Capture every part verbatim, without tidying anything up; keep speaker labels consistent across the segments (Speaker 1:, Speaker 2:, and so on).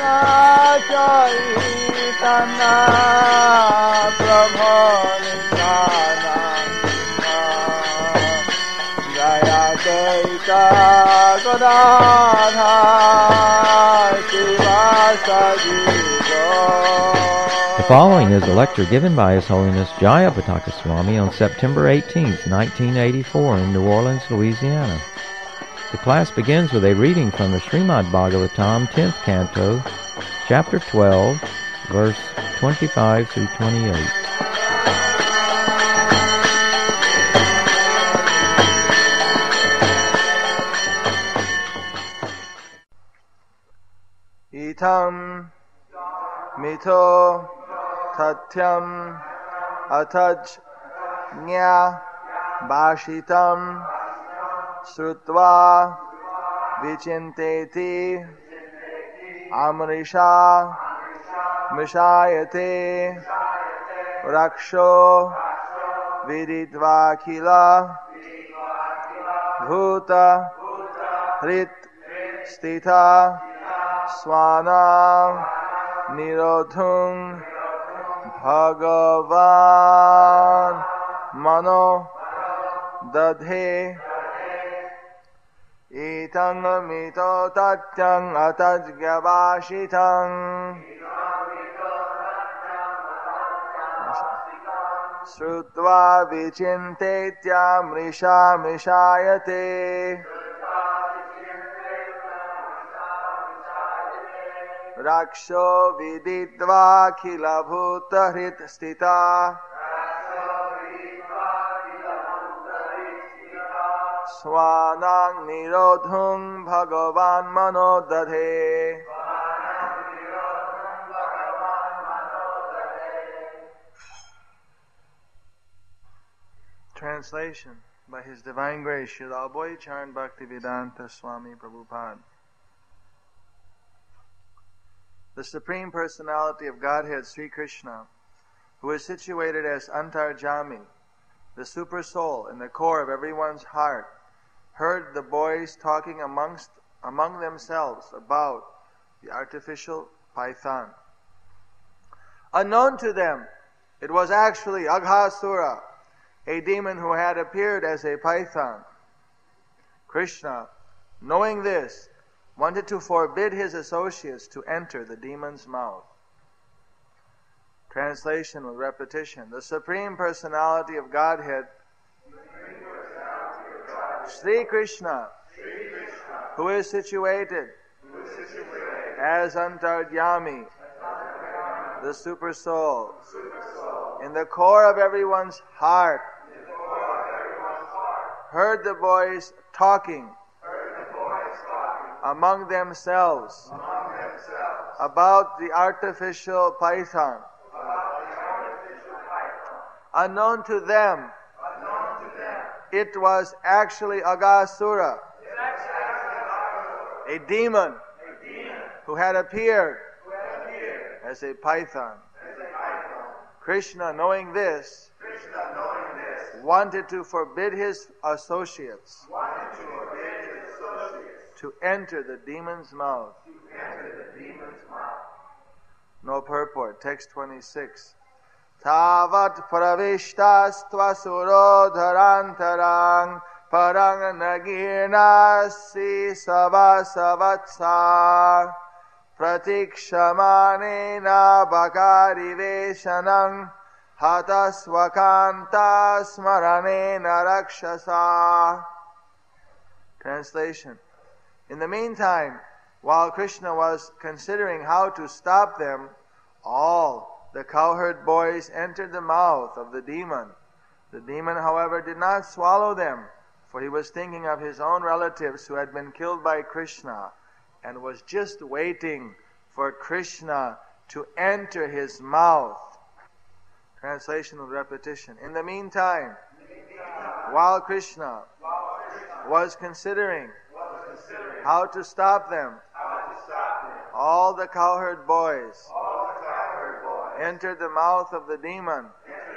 Speaker 1: Chaitanya Prabhu Nityananda Jaya Kaita Gadadhar Sivasadi
Speaker 2: The following is a lecture given by His Holiness Jayapataka Swami on September eighteenth, nineteen eighty-four in New Orleans, Louisiana. The class begins with a reading from the Srimad Bhagavatam, tenth Canto, Chapter twelve, verse twenty-five through twenty-eight.
Speaker 1: Itam mito tatyam ataj nya bhashitam srutva vichinteti amrisha mishayate raksho vididva kila bhuta hrit stita swana nirodhung bhagavan mano dadhe itang mito tatyang atajgyavashitang srutva vichintetya mrisha mishayate raksho vididva khila bhuta hrit stita swanang nirodhung bhagavan mano dadhe. Translation by His Divine Grace Srila Abhay Charan Bhaktivedanta Swami Prabhupada. The Supreme Personality of Godhead, Sri Krishna, who is situated as Antarjami, the Super Soul in the core of everyone's heart, heard the boys talking amongst among themselves about the artificial python. Unknown to them, it was actually Aghasura, a demon who had appeared as a python. Krishna, knowing this, wanted to forbid his associates to enter the demon's mouth. Translation with repetition. The Supreme Personality of Godhead, Sri Krishna, who is situated as Antarjami, the Super Soul, in the core of everyone's heart, heard the boys talking among themselves about the artificial python. Unknown to them, it was actually Aghasura, a demon who had appeared as a python. Krishna, knowing this, wanted to forbid his associates to enter the demon's mouth. No purport. Text twenty-six. Tavat pravishtastva surodharantarang parang nagirnasi savasavatsar pratikshamanena bakariveshanang hatasvakanta smaranena rakshasa. Translation. In the meantime, while Krishna was considering how to stop them, all the cowherd boys entered the mouth of the demon. The demon, however, did not swallow them, for he was thinking of his own relatives who had been killed by Krishna and was just waiting for Krishna to enter his mouth. Translation with repetition. In the meantime, while Krishna was considering how to stop them, all the cowherd boys entered the mouth of the demon.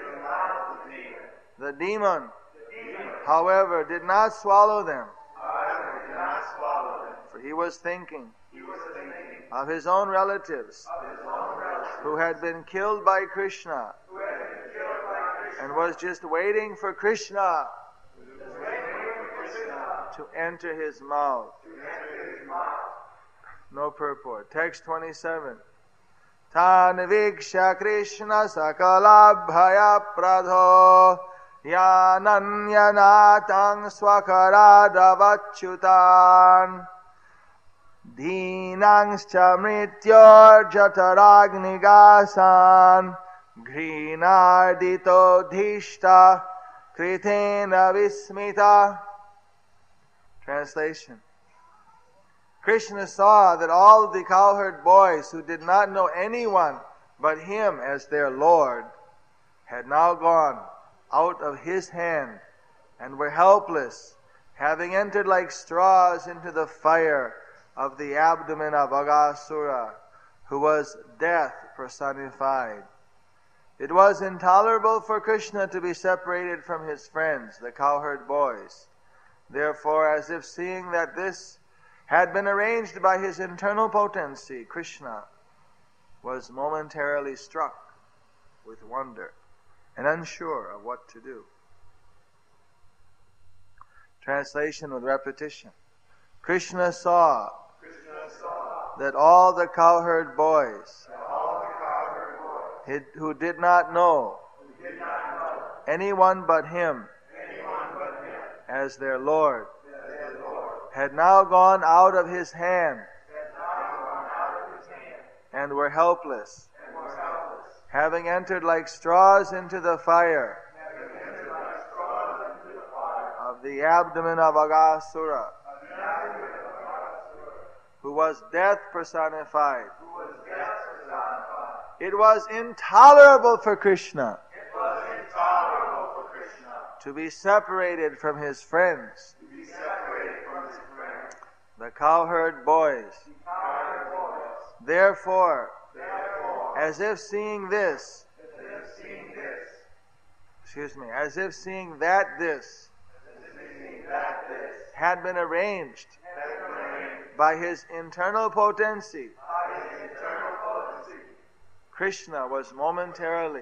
Speaker 1: The demon, however, did not swallow them, for he was thinking of his own relatives who had been killed by Krishna and was just waiting for Krishna to enter his mouth. No purport. Text twenty-seven. Tan viksha Krishna sakala bhaya pradho yananyanatang swakaradavatchutan dinangscha mrityor jataragnigasan grinardito dhishta kritena vismita. Translation. Krishna saw that all the cowherd boys who did not know anyone but him as their Lord had now gone out of his hand and were helpless, having entered like straws into the fire of the abdomen of Aghasura, who was death personified. It was intolerable for Krishna to be separated from his friends, the cowherd boys. Therefore, as if seeing that this had been arranged by his internal potency, Krishna was momentarily struck with wonder and unsure of what to do. Translation with repetition. Krishna saw, Krishna saw that all the cowherd boys, all the cowherd boys who did not know, did not know anyone but him, anyone but him as their Lord, had now gone out of his hand and were helpless, having entered like straws into the fire of the abdomen of Aghasura, who was death personified. It was intolerable for Krishna to be separated from his friends, the cowherd boys. Therefore, as if seeing this, excuse me, as if seeing that this had been arranged by his internal potency, Krishna was momentarily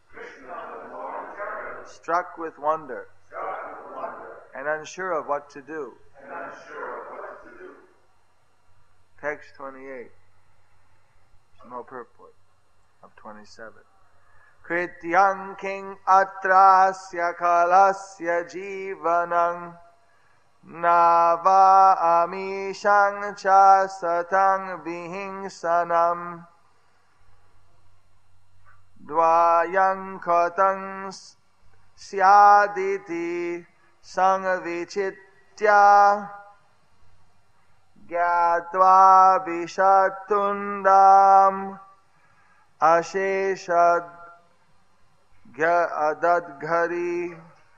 Speaker 1: struck with wonder and unsure of what to do. Text twenty-eight. No purport of twenty-seven. Krityang king atrasya kalasya jivanang nava amishang cha satang vihingsanam dvayang kotang syaditi sangvichitya gyatva vishatundam asheshad adadghari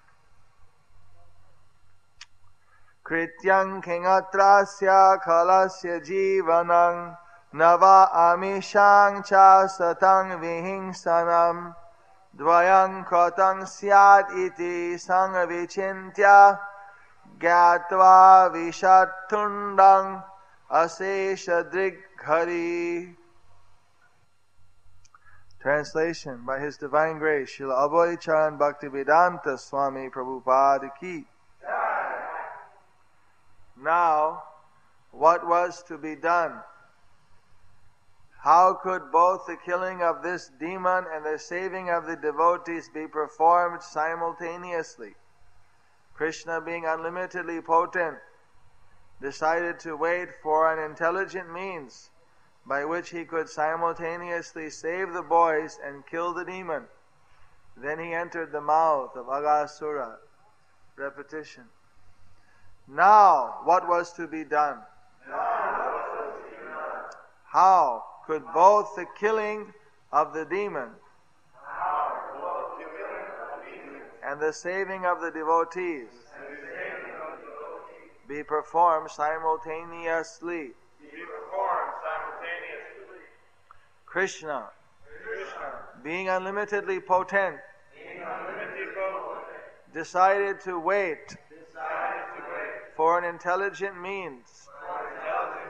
Speaker 1: krityang kingatrasya khalasya jivanang nava amishang cha satang vihingsanam dvayang kotang syad iti sangvichintya gyatva vishatundang aseshadrighari. Translation by His Divine Grace, Srila Abhaycharan Bhaktivedanta Swami Prabhupada Ki. Now, what was to be done? How could both the killing of this demon and the saving of the devotees be performed simultaneously? Krishna, being unlimitedly potent, decided to wait for an intelligent means by which he could simultaneously save the boys and kill the demon. Then he entered the mouth of Aghasura. Repetition. Now, what was to be done? How could both the killing of the demon and the saving of the devotees be performed simultaneously? Krishna, being unlimitedly potent, decided to wait for an intelligent means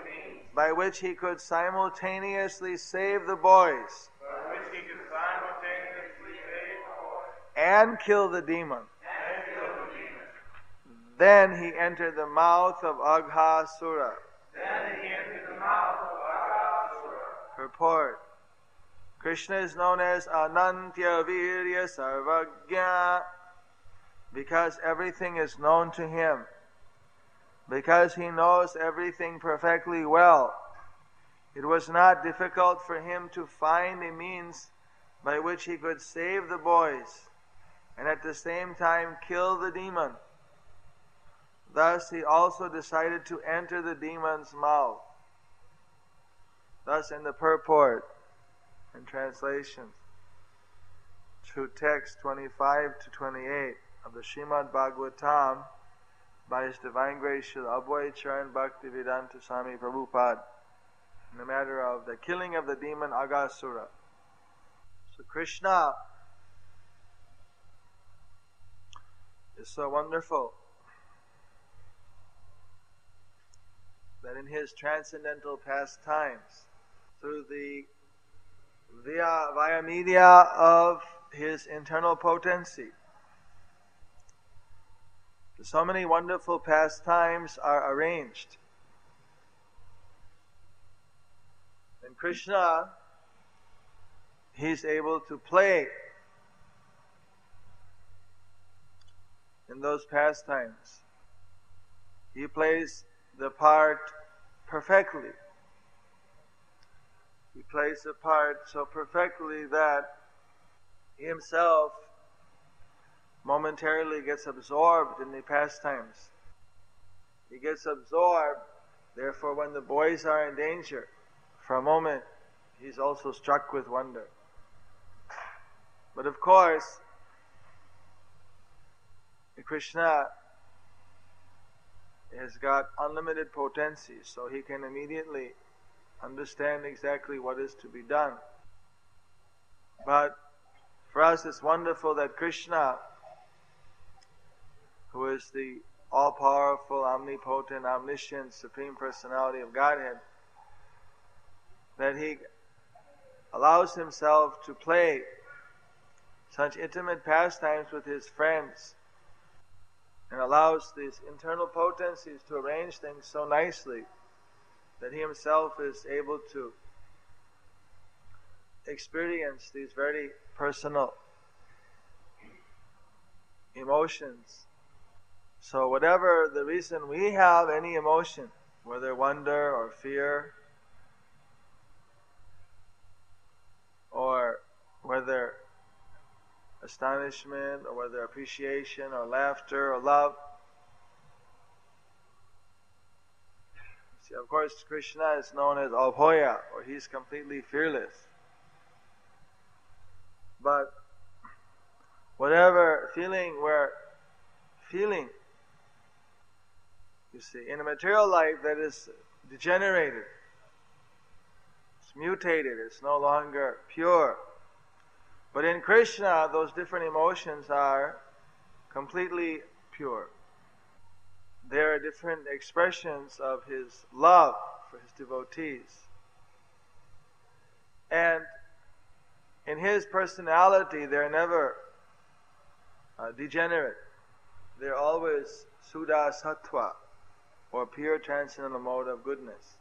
Speaker 1: by which he could simultaneously save the boys
Speaker 3: by which he could simultaneously save the boys
Speaker 1: and kill the demon.
Speaker 3: and kill the demon.
Speaker 1: Then he entered the mouth of Aghasura.
Speaker 3: Then he entered the mouth of Aghasura.
Speaker 1: Purport. Krishna is known as Anantya Virya Sarvagya because everything is known to him. Because he knows everything perfectly well, it was not difficult for him to find a means by which he could save the boys and at the same time kill the demon. Thus he also decided to enter the demon's mouth. Thus in the purport and translation to text twenty-five to twenty-eight of the Srimad Bhagavatam by His Divine Grace Srila Abhay Charan Bhaktivedanta Swami Prabhupada in the matter of the killing of the demon Aghasura. So Krishna is so wonderful that in his transcendental pastimes, through the via, via media of his internal potency, so many wonderful pastimes are arranged. And Krishna, he's able to play in those pastimes. He plays the part perfectly. He plays the part so perfectly that he himself momentarily gets absorbed in the pastimes. He gets absorbed, therefore when the boys are in danger, for a moment he's also struck with wonder. But of course, Krishna has got unlimited potency, so he can immediately understand exactly what is to be done. But for us it's wonderful that Krishna, who is the all-powerful, omnipotent, omniscient, Supreme Personality of Godhead, that he allows himself to play such intimate pastimes with his friends and allows these internal potencies to arrange things so nicely that he himself is able to experience these very personal emotions. So whatever the reason we have any emotion, whether wonder or fear, or whether astonishment, or whether appreciation, or laughter, or love. See, of course, Krishna is known as Abhoya, or he's completely fearless. But whatever feeling we're feeling, you see, in a material life that is degenerated, it's mutated, it's no longer pure. But in Krishna, those different emotions are completely pure. There are different expressions of his love for his devotees. And in his personality, they're never uh, degenerate. They're always Suddha Sattva, or pure transcendental mode of goodness.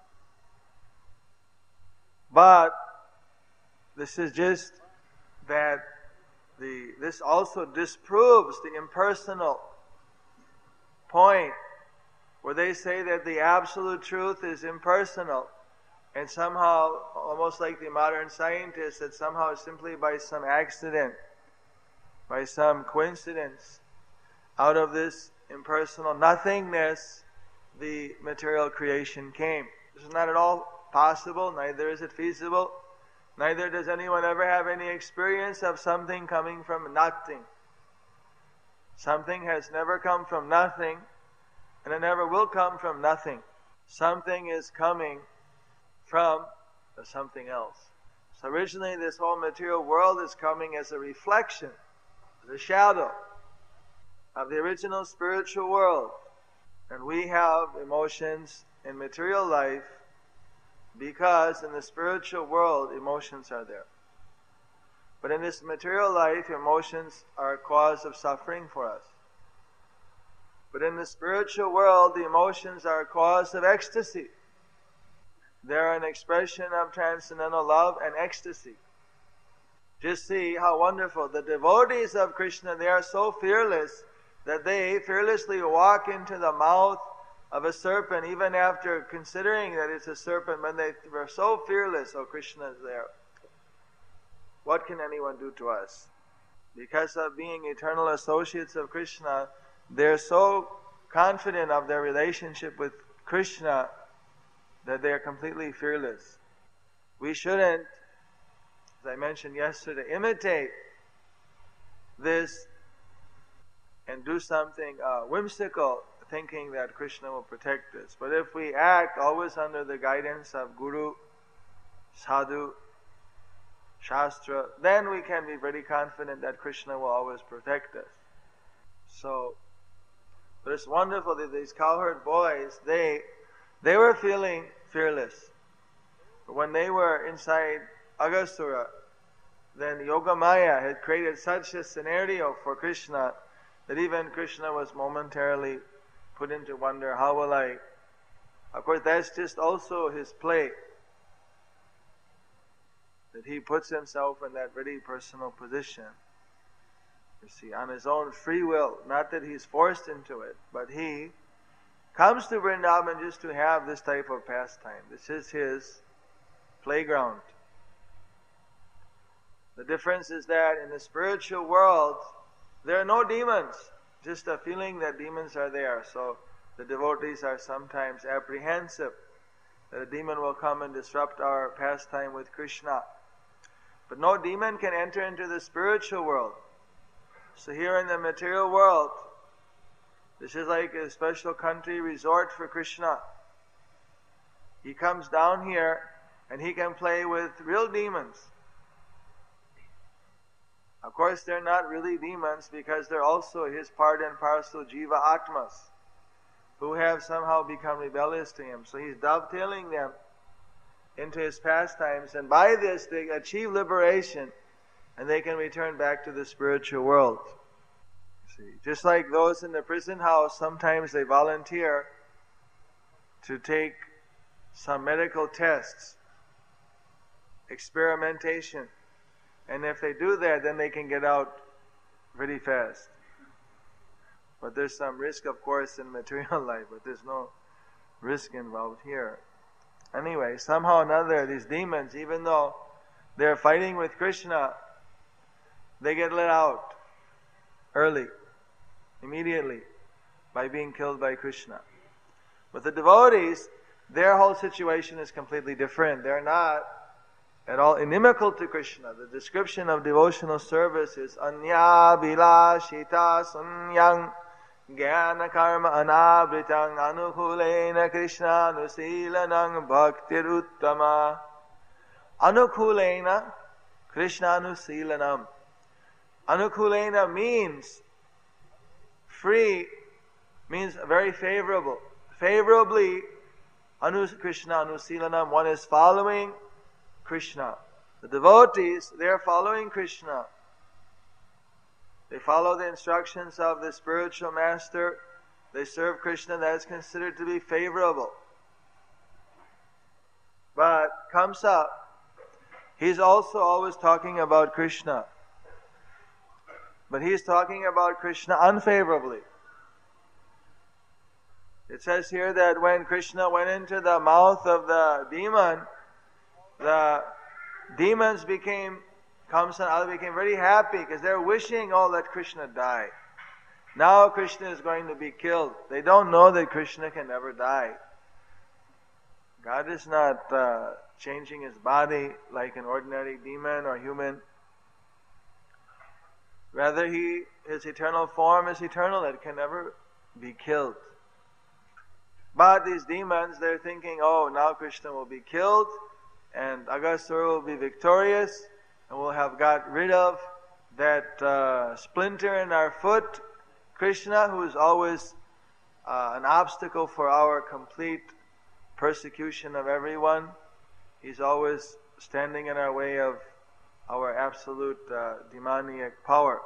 Speaker 1: But this is just that the this also disproves the impersonal point where they say that the absolute truth is impersonal, and somehow, almost like the modern scientists, that somehow simply by some accident, by some coincidence, out of this impersonal nothingness, the material creation came. This is not at all possible, neither is it feasible. Neither does anyone ever have any experience of something coming from nothing. Something has never come from nothing, and it never will come from nothing. Something is coming from something else. So originally this whole material world is coming as a reflection, as a shadow of the original spiritual world. And we have emotions in material life because in the spiritual world, emotions are there. But in this material life, emotions are a cause of suffering for us. But in the spiritual world, the emotions are a cause of ecstasy. They're an expression of transcendental love and ecstasy. Just see how wonderful. The devotees of Krishna, they are so fearless that they fearlessly walk into the mouth of a serpent, even after considering that it's a serpent, when they were so fearless, oh, Krishna is there. What can anyone do to us? Because of being eternal associates of Krishna, they're so confident of their relationship with Krishna that they are completely fearless. We shouldn't, as I mentioned yesterday, imitate this and do something uh, whimsical, thinking that Krishna will protect us. But if we act always under the guidance of Guru, Sadhu, Shastra, then we can be very confident that Krishna will always protect us. So, but it's wonderful that these cowherd boys, they they were feeling fearless. But when they were inside Aghasura, then Yogamaya had created such a scenario for Krishna that even Krishna was momentarily put into wonder, how will I? Of course, that's just also his play, that he puts himself in that very personal position. You see, on his own free will, not that he's forced into it, but he comes to Vrindavan just to have this type of pastime. This is his playground. The difference is that in the spiritual world, there are no demons, just a feeling that demons are there. So the devotees are sometimes apprehensive that a demon will come and disrupt our pastime with Krishna. But no demon can enter into the spiritual world. So here in the material world, this is like a special country resort for Krishna. He comes down here and he can play with real demons. Of course, they're not really demons because they're also his part and parcel Jiva Atmas, who have somehow become rebellious to him. So he's dovetailing them into his pastimes, and by this they achieve liberation and they can return back to the spiritual world. See, just like those in the prison house, sometimes they volunteer to take some medical tests, experimentation, and if they do that, then they can get out pretty fast. But there's some risk, of course, in material life, but there's no risk involved here. Anyway, somehow or another, these demons, even though they're fighting with Krishna, they get let out early, immediately, by being killed by Krishna. But the devotees, their whole situation is completely different. They're not at all inimical to Krishna. The description of devotional service is Anya Bilashita Sunyang Jnana Karma Anabritang Anukulena Krishna Nusilanang Bhaktir Uttama. Anukulena Krishna Nusilanam. Anukulena means free, means very favorable. Favorably, Anu Krishna Anusilanam, one is following Krishna. The devotees, they are following Krishna. They follow the instructions of the spiritual master. They serve Krishna. That is considered to be favorable. But Kamsa, he's also always talking about Krishna. But he's talking about Krishna unfavorably. It says here that when Krishna went into the mouth of the demon, the demons became, Kamsa and Ala became very happy because they're wishing, oh, let Krishna die. Now Krishna is going to be killed. They don't know that Krishna can never die. God is not uh, changing his body like an ordinary demon or human. Rather, he, his eternal form is eternal. It can never be killed. But these demons, they're thinking, oh, now Krishna will be killed and Aghasura will be victorious and we'll have got rid of that uh, splinter in our foot, Krishna, who is always uh, an obstacle for our complete persecution of everyone. he's always standing in our way of our absolute uh, demoniac power.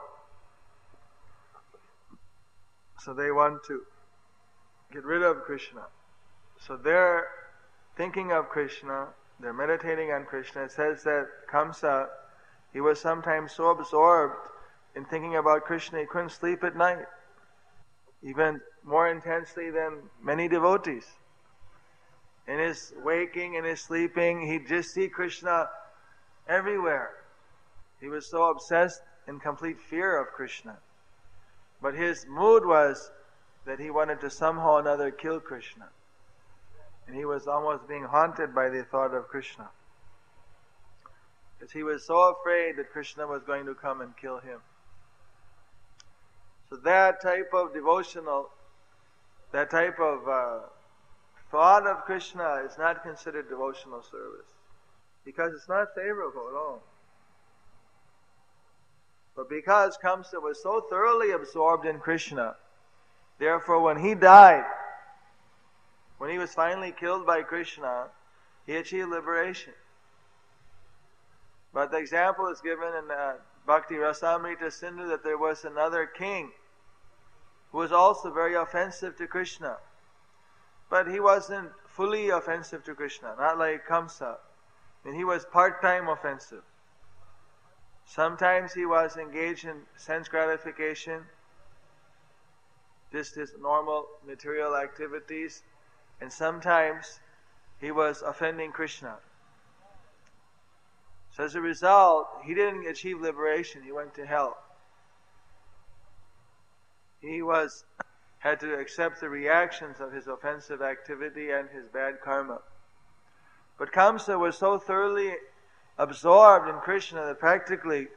Speaker 1: So they want to get rid of Krishna. So they're thinking of Krishna, they're meditating on Krishna. It says that Kamsa, he was sometimes so absorbed in thinking about Krishna, he couldn't sleep at night, even more intensely than many devotees. In his waking, in his sleeping, he'd just see Krishna everywhere. He was so obsessed in complete fear of Krishna. But his mood was that he wanted to somehow or another kill Krishna. And he was almost being haunted by the thought of Krishna. Because he was so afraid that Krishna was going to come and kill him. So that type of devotional, that type of uh, thought of Krishna is not considered devotional service. Because it's not favorable at all. But because Kamsa was so thoroughly absorbed in Krishna, therefore when he died, when he was finally killed by Krishna, he achieved liberation. But the example is given in uh, Bhakti Rasamrita Sindhu that there was another king who was also very offensive to Krishna. But he wasn't fully offensive to Krishna, not like Kamsa. And he was part-time offensive. Sometimes he was engaged in sense gratification, just his normal material activities, and sometimes he was offending Krishna. So as a result, he didn't achieve liberation, he went to hell. He was had to accept the reactions of his offensive activity and his bad karma. But Kamsa was so thoroughly absorbed in Krishna that practically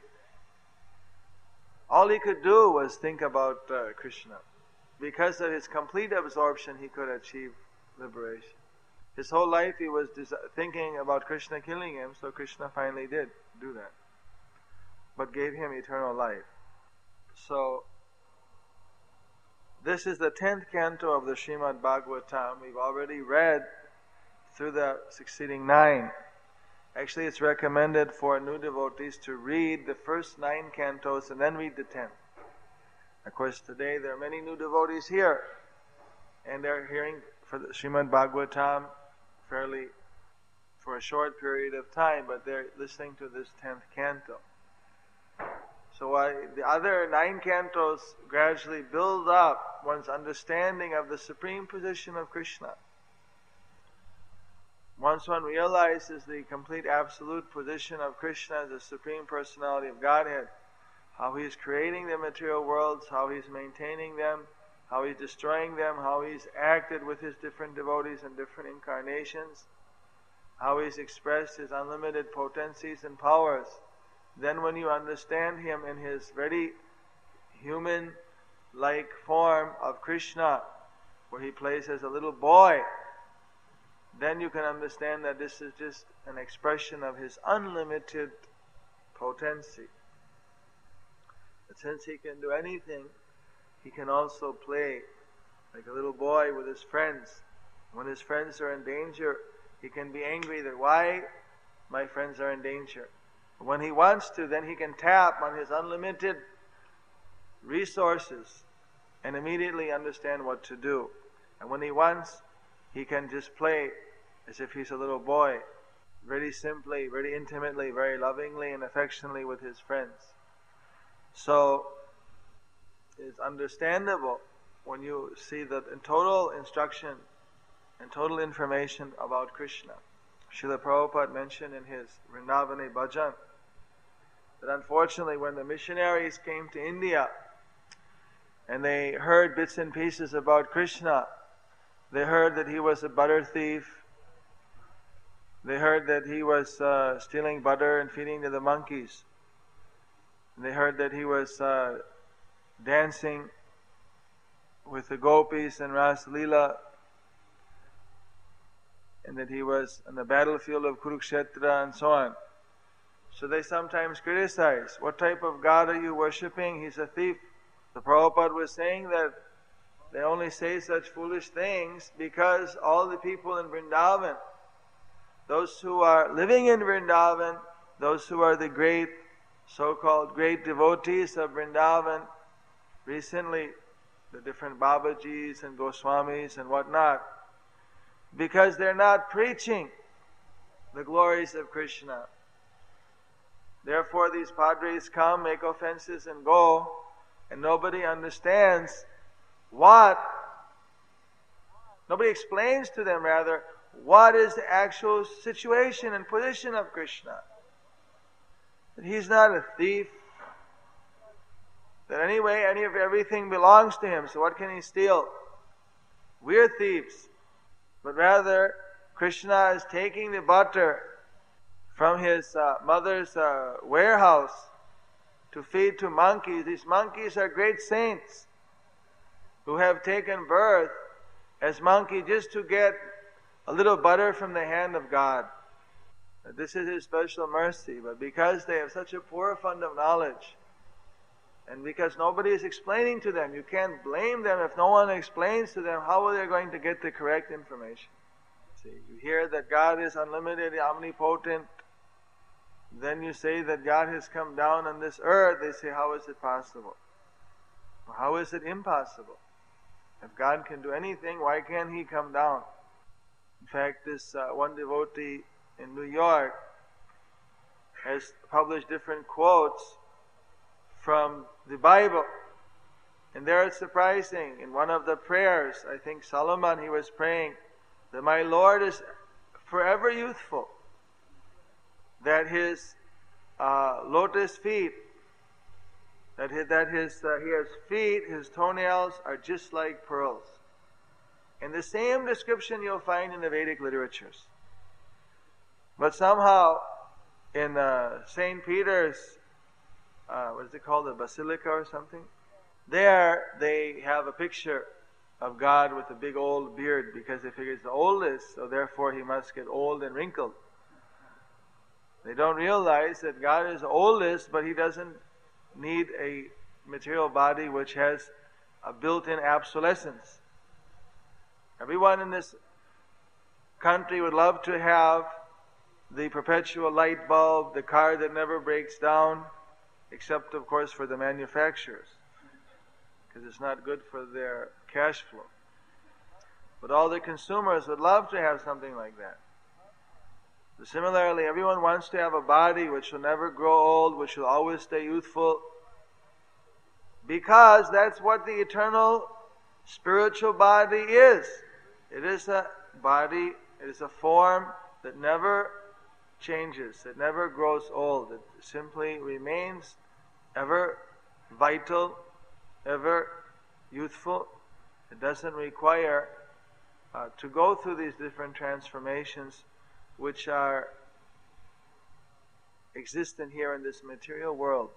Speaker 1: all he could do was think about uh, Krishna. Because of his complete absorption, he could achieve liberation. His whole life he was des- thinking about Krishna killing him, so Krishna finally did do that. But gave him eternal life. So, this is the tenth canto of the Srimad Bhagavatam. We've already read through the succeeding nine. Actually, it's recommended for new devotees to read the first nine cantos and then read the tenth. Of course, today there are many new devotees here, and they're hearing for the Srimad Bhagavatam fairly for a short period of time, but they're listening to this tenth canto. So uh, the other nine cantos gradually build up one's understanding of the supreme position of Krishna. Once one realizes the complete absolute position of Krishna as the Supreme Personality of Godhead, how He is creating the material worlds, how He is maintaining them, how He is destroying them, how He has acted with His different devotees in different incarnations, how He has expressed His unlimited potencies and powers, then when you understand Him in His very human-like form of Krishna, where He plays as a little boy, then you can understand that this is just an expression of His unlimited potency. But since He can do anything, He can also play like a little boy with His friends. When His friends are in danger, He can be angry that why my friends are in danger. When He wants to, then He can tap on His unlimited resources and immediately understand what to do. And when He wants, He can just play as if He's a little boy, very simply, very intimately, very lovingly and affectionately with His friends. So, it's understandable when you see the total instruction and total information about Krishna. Srila Prabhupada mentioned in his Vrindavani Bhajan that unfortunately when the missionaries came to India and they heard bits and pieces about Krishna, they heard that he was a butter thief, they heard that he was uh, stealing butter and feeding to the monkeys, and they heard that he was uh, dancing with the gopis in Ras Leela, and that he was on the battlefield of Kurukshetra and so on. So they sometimes criticize, what type of God are you worshipping? He's a thief. The Prabhupada was saying that they only say such foolish things because all the people in Vrindavan those who are living in Vrindavan, those who are the great, so-called great devotees of Vrindavan, recently the different Babajis and Goswamis and whatnot, because they're not preaching the glories of Krishna. Therefore these padres come, make offenses and go, and nobody understands what, nobody explains to them rather, what is the actual situation and position of Krishna. That he's not a thief, that anyway, any of everything belongs to him, so what can he steal? We're thieves. But rather, Krishna is taking the butter from his uh, mother's uh, warehouse to feed to monkeys. These monkeys are great saints who have taken birth as monkeys just to get a little butter from the hand of God. This is His special mercy, but because they have such a poor fund of knowledge, and because nobody is explaining to them, you can't blame them if no one explains to them, how are they going to get the correct information? See, you hear that God is unlimited, omnipotent, then you say that God has come down on this earth, they say, how is it possible? How is it impossible? If God can do anything, why can't He come down? In fact, this uh, one devotee in New York has published different quotes from the Bible. And they're surprising. In one of the prayers, I think Solomon, he was praying that my Lord is forever youthful, that His uh, lotus feet, that his, that his uh, he has feet, His toenails are just like pearls. And the same description you'll find in the Vedic literatures. But somehow, in uh, Saint Peter's, uh, what is it called, the Basilica or something? There, they have a picture of God with a big old beard because they figure He's the oldest, so therefore He must get old and wrinkled. They don't realize that God is the oldest, but He doesn't need a material body which has a built-in obsolescence. Everyone in this country would love to have the perpetual light bulb, the car that never breaks down, except of course for the manufacturers, because it's not good for their cash flow. But all the consumers would love to have something like that. So similarly, everyone wants to have a body which will never grow old, which will always stay youthful, because that's what the eternal spiritual body is. It is a body, it is a form that never changes, it never grows old. It simply remains ever vital, ever youthful. It doesn't require uh, to go through these different transformations which are existent here in this material world.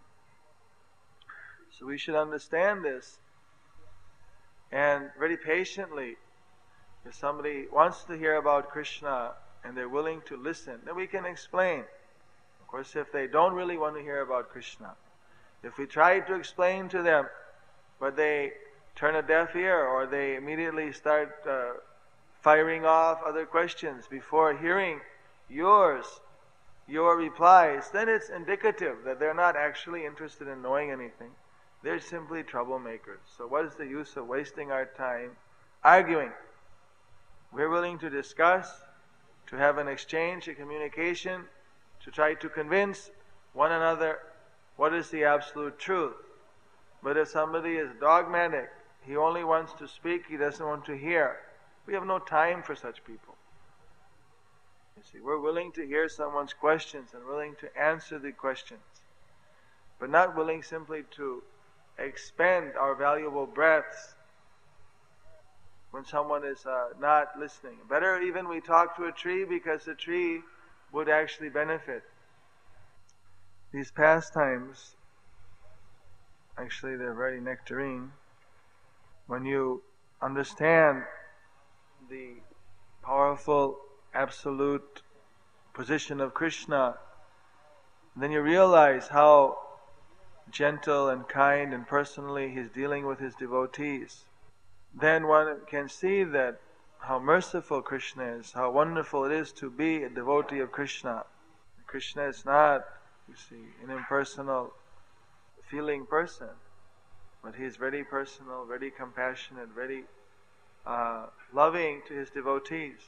Speaker 1: So we should understand this, and very patiently, if somebody wants to hear about Krishna and they're willing to listen, then we can explain. Of course, if they don't really want to hear about Krishna, if we try to explain to them, but they turn a deaf ear, or they immediately start uh, firing off other questions before hearing yours, your replies, then it's indicative that they're not actually interested in knowing anything. They're simply troublemakers. So what is the use of wasting our time arguing? We're willing to discuss, to have an exchange, a communication, to try to convince one another what is the absolute truth. But if somebody is dogmatic, he only wants to speak, he doesn't want to hear, we have no time for such people. You see, we're willing to hear someone's questions and willing to answer the questions, but not willing simply to expend our valuable breaths when someone is uh, not listening. Better even we talk to a tree, because the tree would actually benefit. These pastimes, actually they're very nectarine. When you understand the powerful, absolute position of Krishna, then you realize how gentle and kind and personally He's dealing with His devotees. Then one can see that how merciful Krishna is, how wonderful it is to be a devotee of Krishna. Krishna is not, you see, an impersonal feeling person, but he is very personal, very compassionate, very uh, loving to his devotees.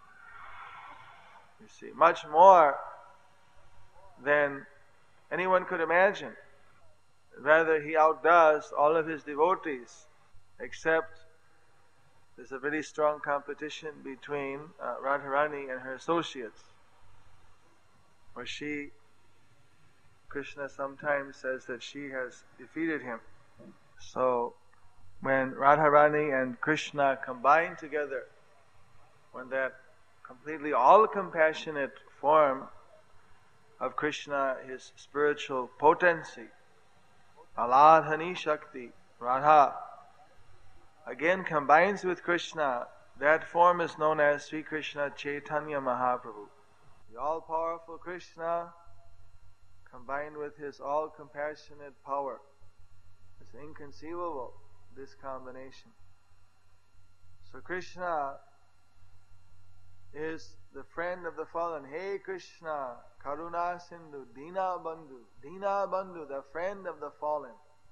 Speaker 1: You see, much more than anyone could imagine. Rather, he outdoes all of his devotees, except there's a very strong competition between uh, Radharani and her associates, where she, Krishna sometimes says that she has defeated him. So, when Radharani and Krishna combine together, when that completely all-compassionate form of Krishna, his spiritual potency, Aladhani Shakti, Radha, again combines with Krishna, that form is known as Sri Krishna Chaitanya Mahaprabhu. The all-powerful Krishna combined with his all-compassionate power. It's inconceivable, this combination. So Krishna is the friend of the fallen. Hey Krishna, Karuna Sindhu, Dina Bandhu, Dina Bandhu, the friend of the fallen.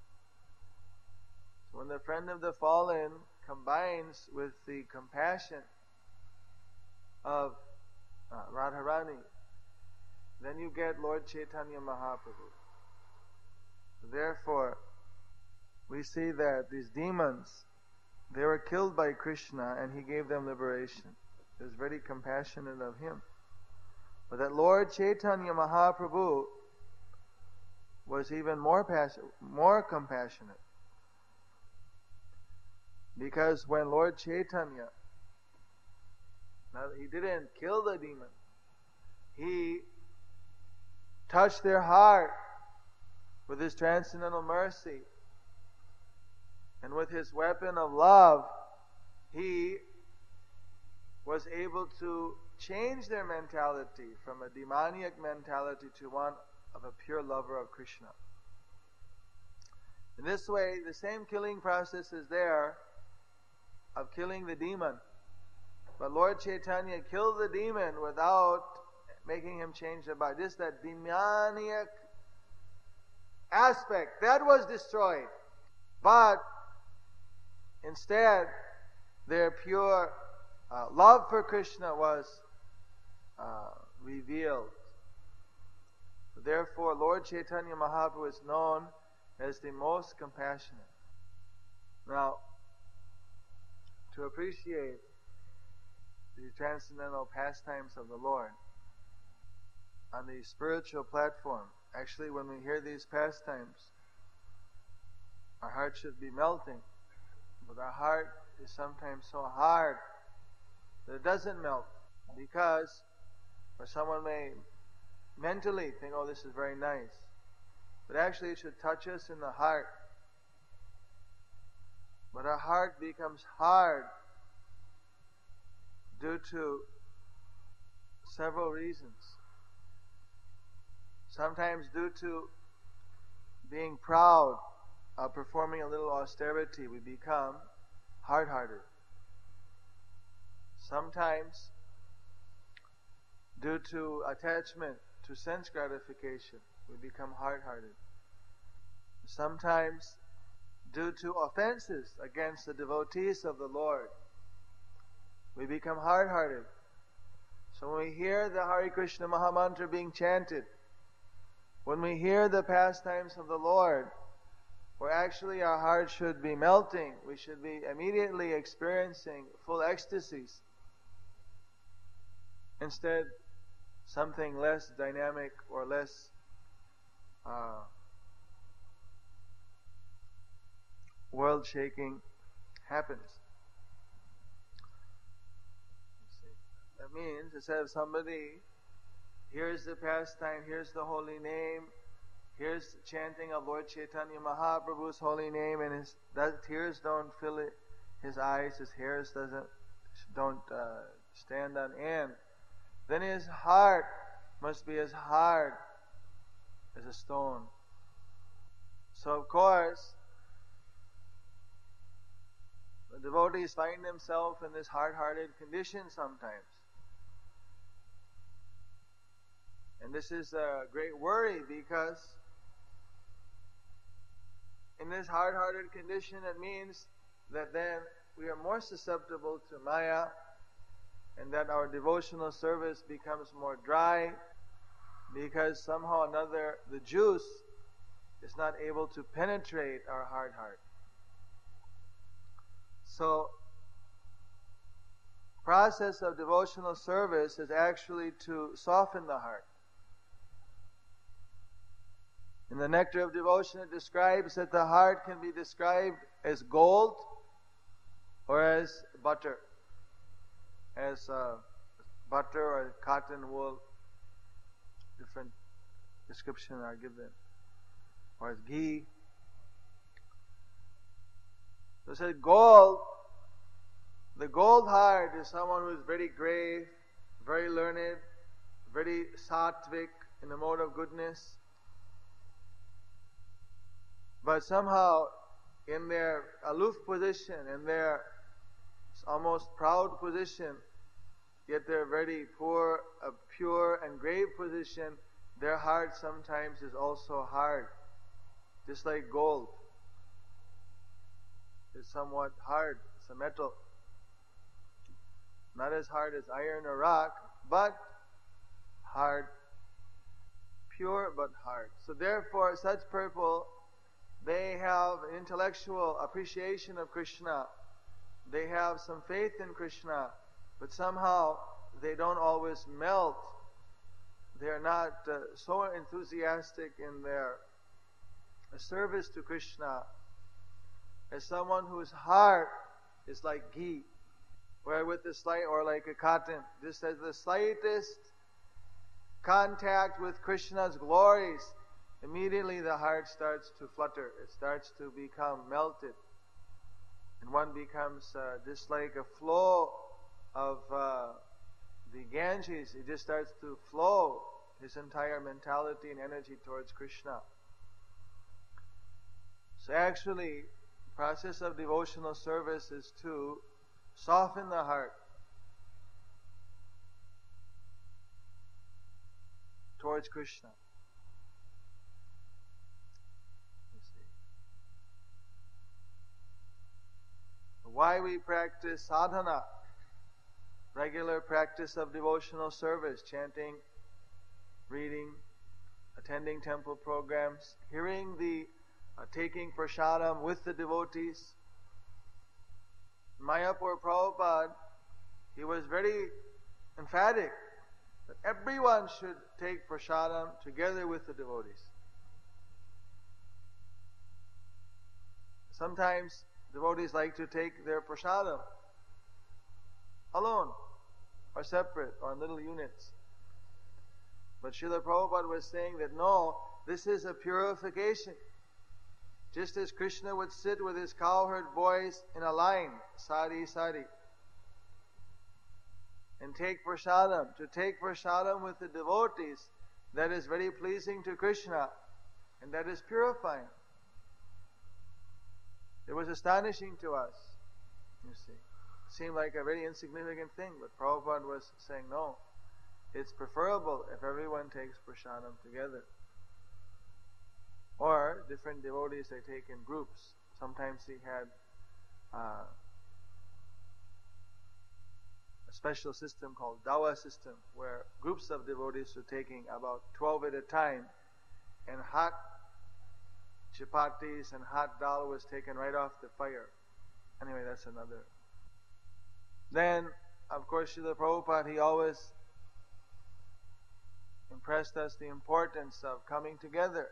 Speaker 1: So when the friend of the fallen combines with the compassion of uh, Radharani, then you get Lord Chaitanya Mahaprabhu. Therefore, we see that these demons, they were killed by Krishna and he gave them liberation. He was very compassionate of him. But that Lord Chaitanya Mahaprabhu was even more passion, more compassionate. Because when Lord Chaitanya, now he didn't kill the demon, he touched their heart with his transcendental mercy. And with his weapon of love, he was able to change their mentality from a demoniac mentality to one of a pure lover of Krishna. In this way, the same killing process is there of killing the demon. But Lord Chaitanya killed the demon without making him change the body. Just that demoniac aspect, that was destroyed. But instead, their pure uh, love for Krishna was uh, revealed. Therefore, Lord Chaitanya Mahaprabhu is known as the most compassionate. Now, to appreciate the transcendental pastimes of the Lord on the spiritual platform, actually when we hear these pastimes, our heart should be melting. But our heart is sometimes so hard that it doesn't melt, because or someone may mentally think, oh, this is very nice. But actually it should touch us in the heart. But our heart becomes hard due to several reasons. Sometimes due to being proud of performing a little austerity, we become hard-hearted. Sometimes due to attachment to sense gratification, we become hard-hearted. Sometimes due to offenses against the devotees of the Lord, we become hard-hearted. So when we hear the Hare Krishna Mahamantra being chanted, when we hear the pastimes of the Lord, where actually our heart should be melting, we should be immediately experiencing full ecstasies. Instead, something less dynamic or less uh, world-shaking happens. That means instead of somebody, here's the pastime, here's the holy name, here's the chanting of Lord Chaitanya Mahaprabhu's holy name, and his that, tears don't fill it, his eyes, his hairs doesn't don't uh, stand on end. Then his heart must be as hard as a stone. So of course, The devotees find themselves in this hard-hearted condition sometimes. And this is a great worry, because in this hard-hearted condition it means that then we are more susceptible to Maya, and that our devotional service becomes more dry, because somehow or another the juice is not able to penetrate our hard heart. So, process of devotional service is actually to soften the heart. In the Nectar of Devotion it describes that the heart can be described as gold or as butter. As uh, butter or cotton wool, different descriptions are given. Or as ghee. So it says gold, the gold heart is someone who is very grave, very learned, very sattvic in the mode of goodness. But somehow in their aloof position, in their almost proud position, yet they're very poor, a pure and grave position, their heart sometimes is also hard, just like gold. It's somewhat hard, it's a metal. Not as hard as iron or rock, but hard. Pure but hard. So therefore, such people, they have an intellectual appreciation of Krishna. They have some faith in Krishna, but somehow they don't always melt. They're not uh, so enthusiastic in their service to Krishna as someone whose heart is like ghee, where with the slight, or like a cotton, just as the slightest contact with Krishna's glories, immediately the heart starts to flutter. It starts to become melted. And one becomes uh, just like a flow of uh, the Ganges. It just starts to flow, his entire mentality and energy towards Krishna. So actually, the process of devotional service is to soften the heart towards Krishna. Why we practice sadhana, regular practice of devotional service, chanting, reading, attending temple programs, hearing the uh, taking prasadam with the devotees. Mayapur Prabhupada, he was very emphatic that everyone should take prasadam together with the devotees. Sometimes devotees like to take their prasadam alone, or separate, or in little units. But Srila Prabhupada was saying that no, this is a purification. Just as Krishna would sit with his cowherd boys in a line, sari sari, and take prasadam. To take prasadam with the devotees, that is very pleasing to Krishna, and that is purifying. It was astonishing to us, you see. It seemed like a very insignificant thing, but Prabhupada was saying, no, it's preferable if everyone takes prasadam together. Or different devotees they take in groups. Sometimes he had uh, a special system called dawa system, where groups of devotees were taking about twelve at a time, and hot chapatis and hot dal was taken right off the fire. Anyway, that's another. Then, of course, Srila Prabhupada, he always impressed us the importance of coming together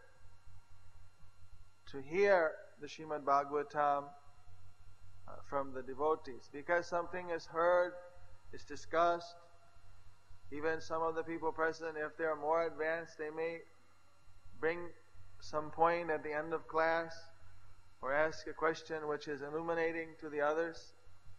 Speaker 1: to hear the Srimad Bhagavatam uh, from the devotees. Because something is heard, is discussed, even some of the people present, if they are more advanced, they may bring some point at the end of class or ask a question which is illuminating to the others.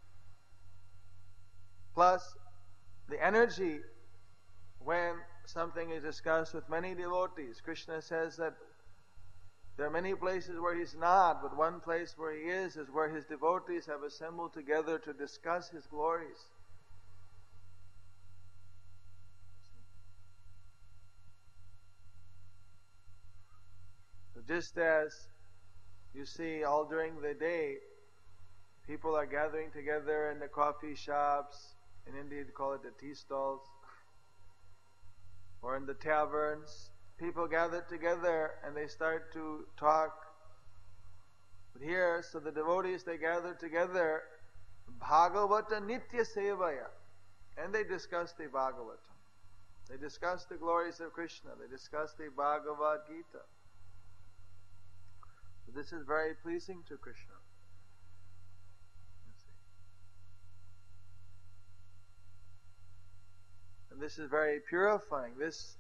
Speaker 1: Plus, the energy when something is discussed with many devotees. Krishna says that There are many places where He's not, but one place where He is is where His devotees have assembled together to discuss His glories. So just as you see all during the day, people are gathering together in the coffee shops, in India you call it the tea stalls, or in the taverns. People gather together and they start to talk. But here, so the devotees, they gather together, Bhagavata Nitya Sevaya, and they discuss the Bhagavatam. They discuss the glories of Krishna. They discuss the Bhagavad Gita. So this is very pleasing to Krishna. And this is very purifying. This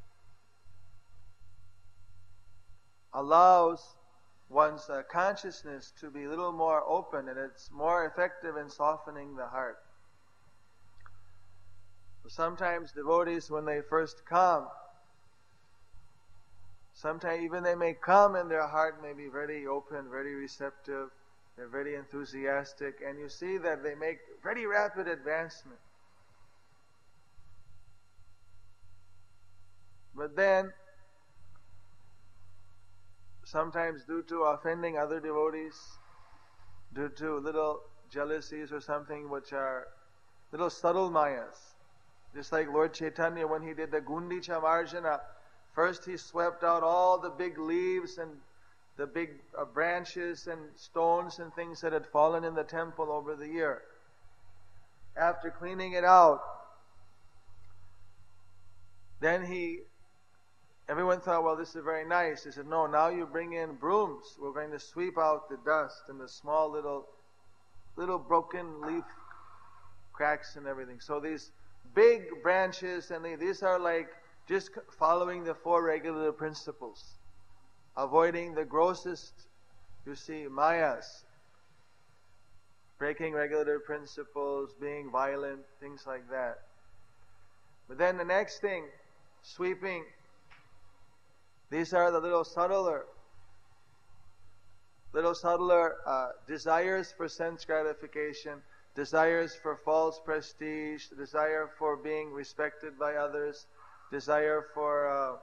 Speaker 1: allows one's uh, consciousness to be a little more open, and it's more effective in softening the heart. So sometimes devotees, when they first come, sometimes even they may come and their heart may be very open, very receptive, they're very enthusiastic, and you see that they make very rapid advancement. But then, sometimes due to offending other devotees, due to little jealousies or something which are little subtle mayas, just like Lord Chaitanya when he did the Gundicha Marjana, first he swept out all the big leaves and the big uh, branches and stones and things that had fallen in the temple over the year. After cleaning it out, then he Everyone thought, well, this is very nice. He said, no, now you bring in brooms. We're going to sweep out the dust and the small little, little broken leaf cracks and everything. So these big branches, and these are like just following the four regulative principles. Avoiding the grossest, you see, mayas. Breaking regulative principles, being violent, things like that. But then the next thing, sweeping. These are the little subtler, little subtler uh, desires for sense gratification, desires for false prestige, desire for being respected by others, desire for uh,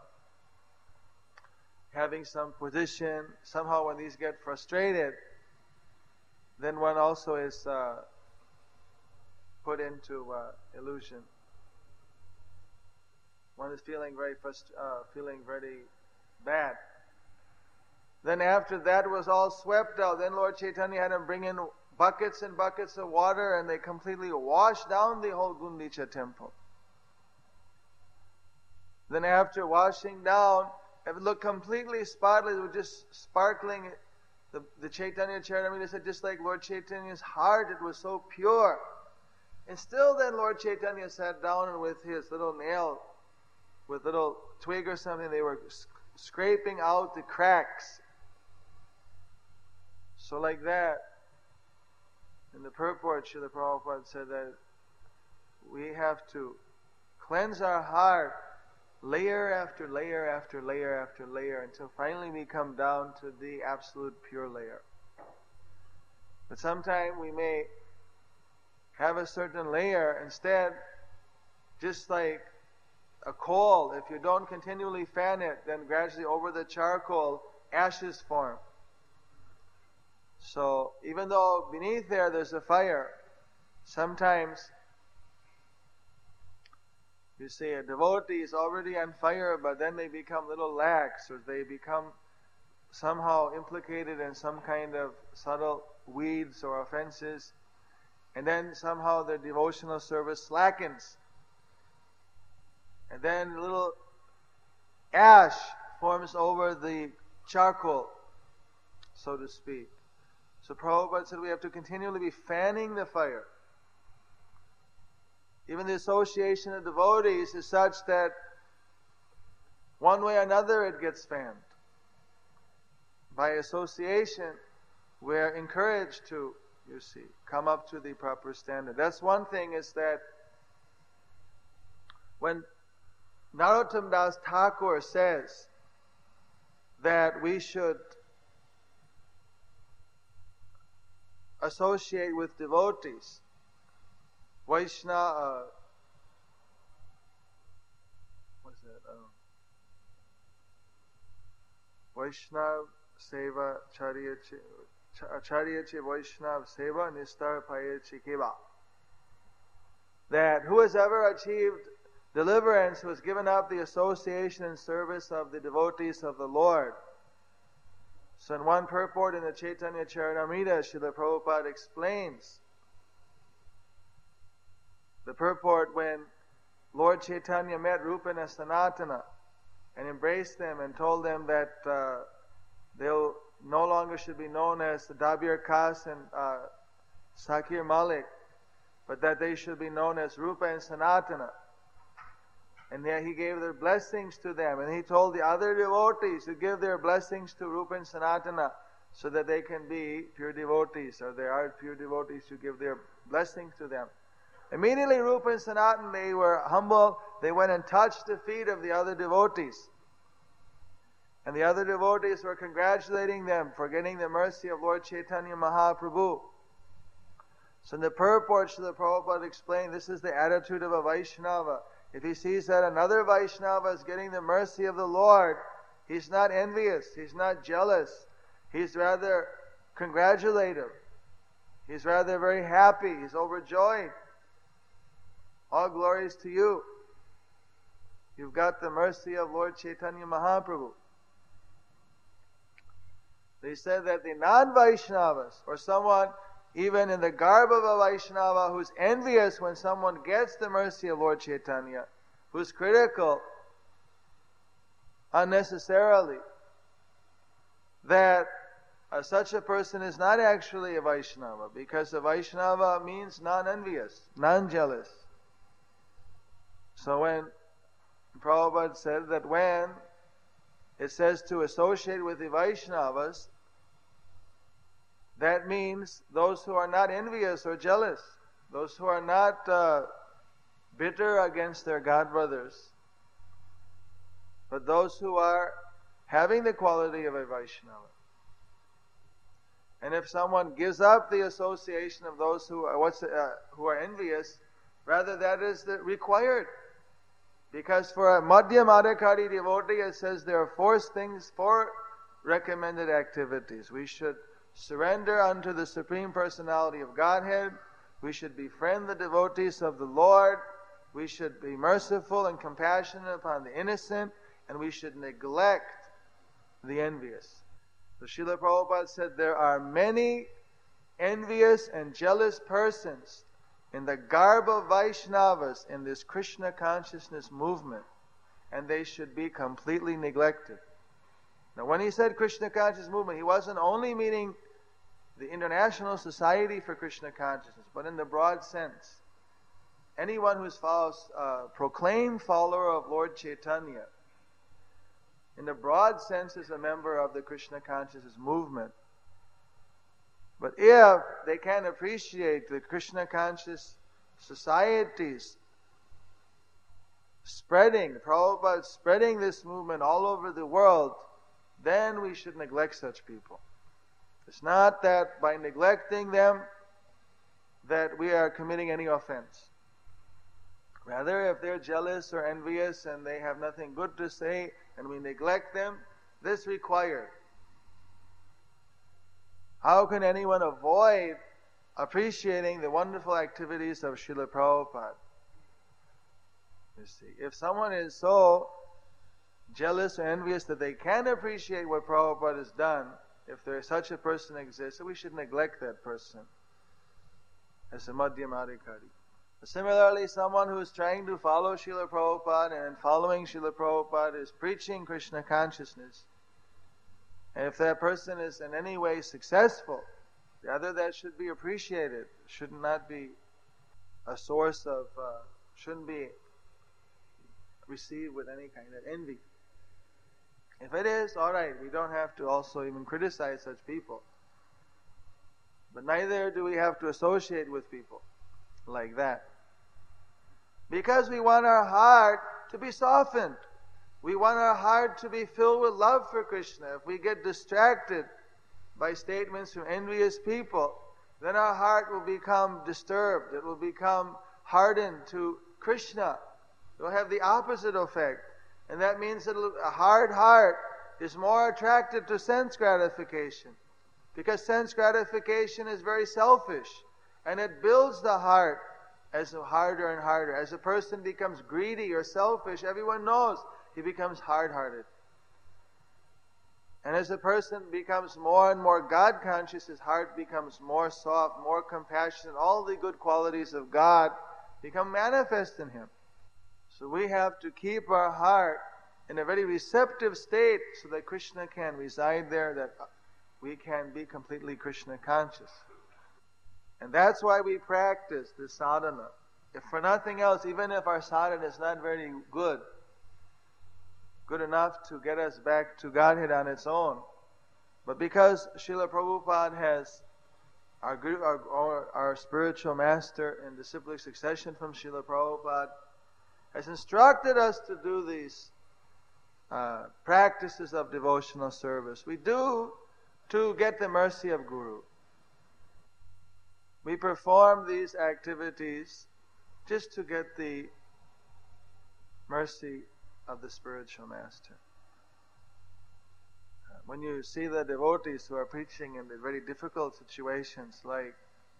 Speaker 1: having some position. Somehow when these get frustrated, then one also is uh, put into uh, illusion. One is feeling very frust- uh, feeling very bad. Then after that was all swept out, then Lord Chaitanya had him bring in buckets and buckets of water, and they completely washed down the whole Gundicha temple. Then after washing down, it looked completely spotless. It was just sparkling. The, the Chaitanya Charitamrita said, just like Lord Chaitanya's heart, it was so pure. And still then Lord Chaitanya sat down, and with his little nail, with little twig or something, they were scraping out the cracks. So like that, in the purport, Srila Prabhupada said that we have to cleanse our heart layer after layer after layer after layer until finally we come down to the absolute pure layer. But sometimes we may have a certain layer, instead, just like a coal, if you don't continually fan it, then gradually over the charcoal, ashes form. So, even though beneath there there's a fire, sometimes you see a devotee is already on fire, but then they become a little lax, or they become somehow implicated in some kind of subtle weeds or offenses, and then somehow their devotional service slackens. And then a little ash forms over the charcoal, so to speak. So Prabhupada said we have to continually be fanning the fire. Even the association of devotees is such that one way or another it gets fanned. By association, we're encouraged to, you see, come up to the proper standard. That's one thing, is that when Narottam Das Thakur says that we should associate with devotees. Vaishnava, uh, what's that? Um, Vaishnav Seva Charya Charya Vaishnav Seva Nistar Paya Chikeva. That who has ever achieved deliverance, who has given up the association and service of the devotees of the Lord. So in one purport in the Chaitanya Charitamrita, Srila Prabhupada explains the purport when Lord Chaitanya met Rupa and Sanatana and embraced them and told them that uh, they'll no longer should be known as the Dabir Kas and uh, Sakir Malik, but that they should be known as Rupa and Sanatana. And there he gave their blessings to them. And he told the other devotees to give their blessings to Rupa and Sanatana so that they can be pure devotees, or they are pure devotees, to give their blessings to them. Immediately Rupa and Sanatana, they were humble. They went and touched the feet of the other devotees. And the other devotees were congratulating them for getting the mercy of Lord Chaitanya Mahaprabhu. So in the purport, Srila Prabhupada explained, this is the attitude of a Vaishnava. If he sees that another Vaishnava is getting the mercy of the Lord, he's not envious, he's not jealous, he's rather congratulative. He's rather very happy, he's overjoyed. All glories to you. You've got the mercy of Lord Chaitanya Mahaprabhu. They said that the non-Vaishnavas, or someone even in the garb of a Vaishnava who's envious when someone gets the mercy of Lord Chaitanya, who's critical unnecessarily, that uh, such a person is not actually a Vaishnava, because a Vaishnava means non-envious, non-jealous. So when Prabhupada said that when it says to associate with the Vaishnavas, that means those who are not envious or jealous, those who are not uh, bitter against their god brothers, but those who are having the quality of a Vaishnava. And if someone gives up the association of those who are, what's, uh, who are envious, rather that is the required. Because for a Madhyam Adhikari devotee, it says there are four things, four recommended activities. We should surrender unto the Supreme Personality of Godhead. We should befriend the devotees of the Lord. We should be merciful and compassionate upon the innocent. And we should neglect the envious. So Srila Prabhupada said there are many envious and jealous persons in the garb of Vaishnavas in this Krishna consciousness movement, and they should be completely neglected. Now when he said Krishna consciousness movement, he wasn't only meaning the International Society for Krishna Consciousness, but in the broad sense. Anyone who is follows, uh, proclaimed follower of Lord Chaitanya, in the broad sense is a member of the Krishna consciousness movement. But if they can't appreciate the Krishna conscious societies spreading, Prabhupada spreading this movement all over the world, then we should neglect such people. It's not that by neglecting them that we are committing any offense. Rather, if they're jealous or envious and they have nothing good to say and we neglect them, this required. How can anyone avoid appreciating the wonderful activities of Srila Prabhupada? You see, if someone is so jealous or envious that they can't appreciate what Prabhupada has done, if there is such a person exists, so we should neglect that person as a Madhyam Adhikari. Similarly, someone who is trying to follow Srila Prabhupada and following Srila Prabhupada is preaching Krishna consciousness. And if that person is in any way successful, rather that should be appreciated, should not be a source of, uh, shouldn't be received with any kind of envy. If it is, alright, we don't have to also even criticize such people. But neither do we have to associate with people like that. Because we want our heart to be softened. We want our heart to be filled with love for Krishna. If we get distracted by statements from envious people, then our heart will become disturbed. It will become hardened to Krishna. It will have the opposite effect. And that means that a hard heart is more attracted to sense gratification. Because sense gratification is very selfish. And it builds the heart as harder and harder. As a person becomes greedy or selfish, everyone knows he becomes hard-hearted. And as a person becomes more and more God-conscious, his heart becomes more soft, more compassionate. All the good qualities of God become manifest in him. So we have to keep our heart in a very receptive state so that Krishna can reside there, that we can be completely Krishna conscious. And that's why we practice this sadhana. If for nothing else, even if our sadhana is not very good, good enough to get us back to Godhead on its own, but because Srila Prabhupada has, our, our, our, our spiritual master in disciplic succession from Srila Prabhupada, has instructed us to do these uh, practices of devotional service. We do to get the mercy of Guru. We perform these activities just to get the mercy of the spiritual master. Uh, when you see the devotees who are preaching in the very difficult situations like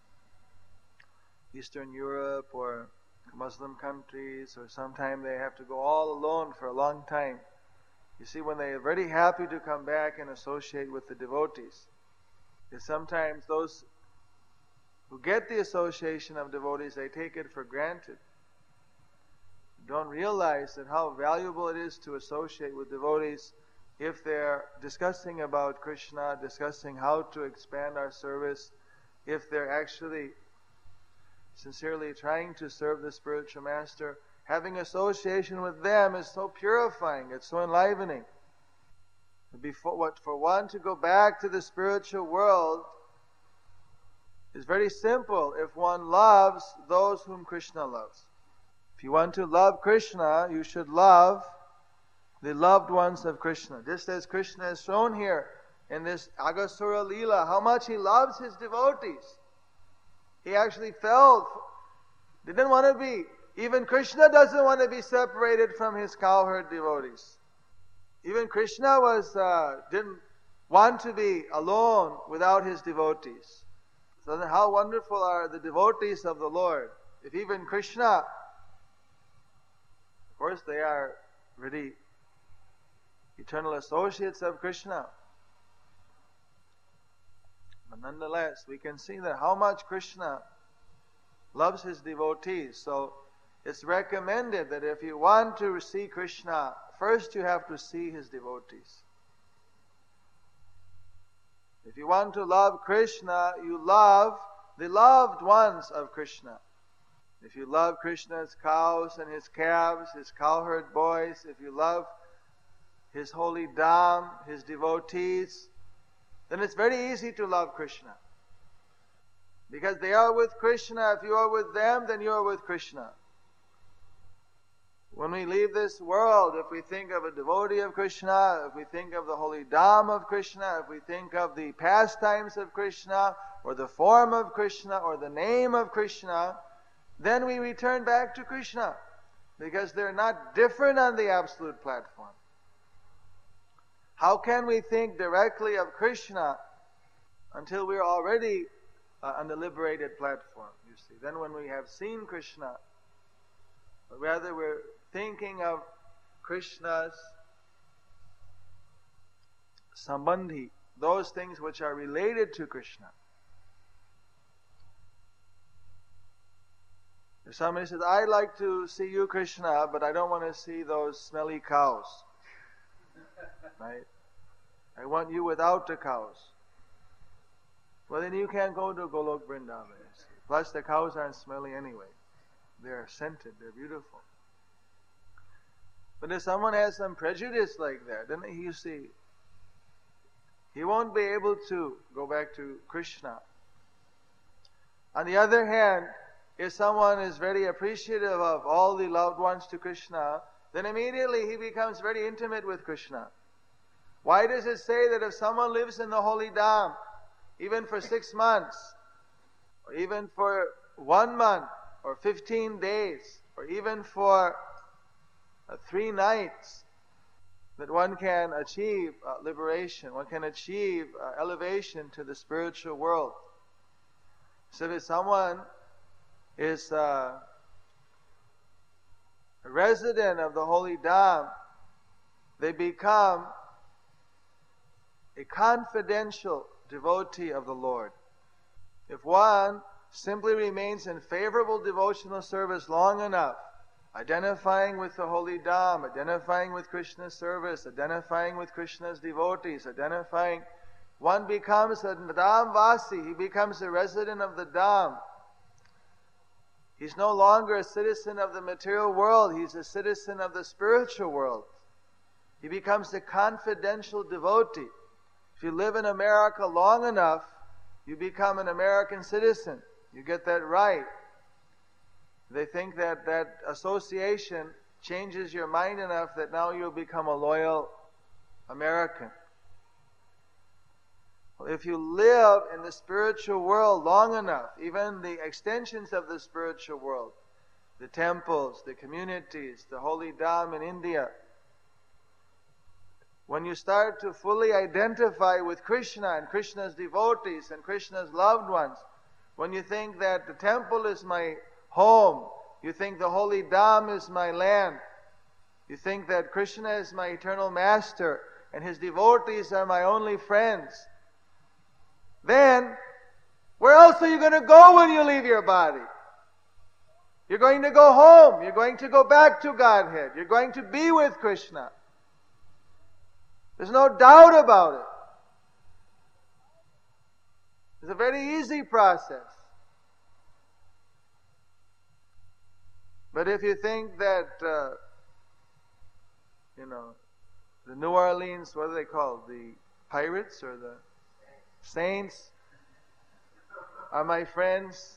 Speaker 1: Eastern Europe or Muslim countries, or sometimes they have to go all alone for a long time. You see, when they are very happy to come back and associate with the devotees, because sometimes those who get the association of devotees, they take it for granted. Don't realize that how valuable it is to associate with devotees if they're discussing about Krishna, discussing how to expand our service, if they're actually sincerely trying to serve the spiritual master. Having association with them is so purifying, it's so enlivening. Before, what, for one to go back to the spiritual world is very simple if one loves those whom Krishna loves. If you want to love Krishna, you should love the loved ones of Krishna. Just as Krishna is shown here in this Agasura Leela, how much he loves his devotees. He actually felt, didn't want to be, even Krishna doesn't want to be separated from his cowherd devotees. Even Krishna was uh, didn't want to be alone without his devotees. So then how wonderful are the devotees of the Lord. If even Krishna, of course they are really eternal associates of Krishna. But nonetheless, we can see that how much Krishna loves his devotees. So it's recommended that if you want to see Krishna, first you have to see his devotees. If you want to love Krishna, you love the loved ones of Krishna. If you love Krishna's cows and his calves, his cowherd boys, if you love his holy dham, his devotees, then it's very easy to love Krishna. Because they are with Krishna. If you are with them, then you are with Krishna. When we leave this world, if we think of a devotee of Krishna, if we think of the holy dham of Krishna, if we think of the pastimes of Krishna, or the form of Krishna, or the name of Krishna, then we return back to Krishna. Because they're not different on the absolute platform. How can we think directly of Krishna until we're already uh, on the liberated platform, you see? Then when we have seen Krishna, but rather we're thinking of Krishna's sambandhi, those things which are related to Krishna. If somebody says, I'd like to see you, Krishna, but I don't want to see those smelly cows. Right? I want you without the cows. Well, then you can't go to Golok Vrindavan. Plus the cows aren't smelly anyway. They're scented, they're beautiful. But if someone has some prejudice like that, then you see, he won't be able to go back to Krishna. On the other hand, if someone is very appreciative of all the loved ones to Krishna, then immediately he becomes very intimate with Krishna. Why does it say that if someone lives in the holy Dham, even for six months, or even for one month, or fifteen days, or even for uh, three nights, that one can achieve uh, liberation, one can achieve uh, elevation to the spiritual world. So if someone is uh, a resident of the holy Dham, they become a confidential devotee of the Lord. If one simply remains in favorable devotional service long enough, identifying with the holy Dham, identifying with Krishna's service, identifying with Krishna's devotees, identifying, one becomes a Dhamvasi, he becomes a resident of the Dham. He's no longer a citizen of the material world, he's a citizen of the spiritual world. He becomes a confidential devotee. If you live in America long enough, you become an American citizen. You get that right. They think that that association changes your mind enough that now you'll become a loyal American. Well, if you live in the spiritual world long enough, even the extensions of the spiritual world, the temples, the communities, the holy Dham in India, when you start to fully identify with Krishna and Krishna's devotees and Krishna's loved ones, when you think that the temple is my home, you think the holy Dham is my land, you think that Krishna is my eternal master and his devotees are my only friends, then where else are you going to go when you leave your body? You're going to go home. You're going to go back to Godhead. You're going to be with Krishna. There's no doubt about it. It's a very easy process. But if you think that, uh, you know, the New Orleans, what are they called? The pirates or the saints are my friends,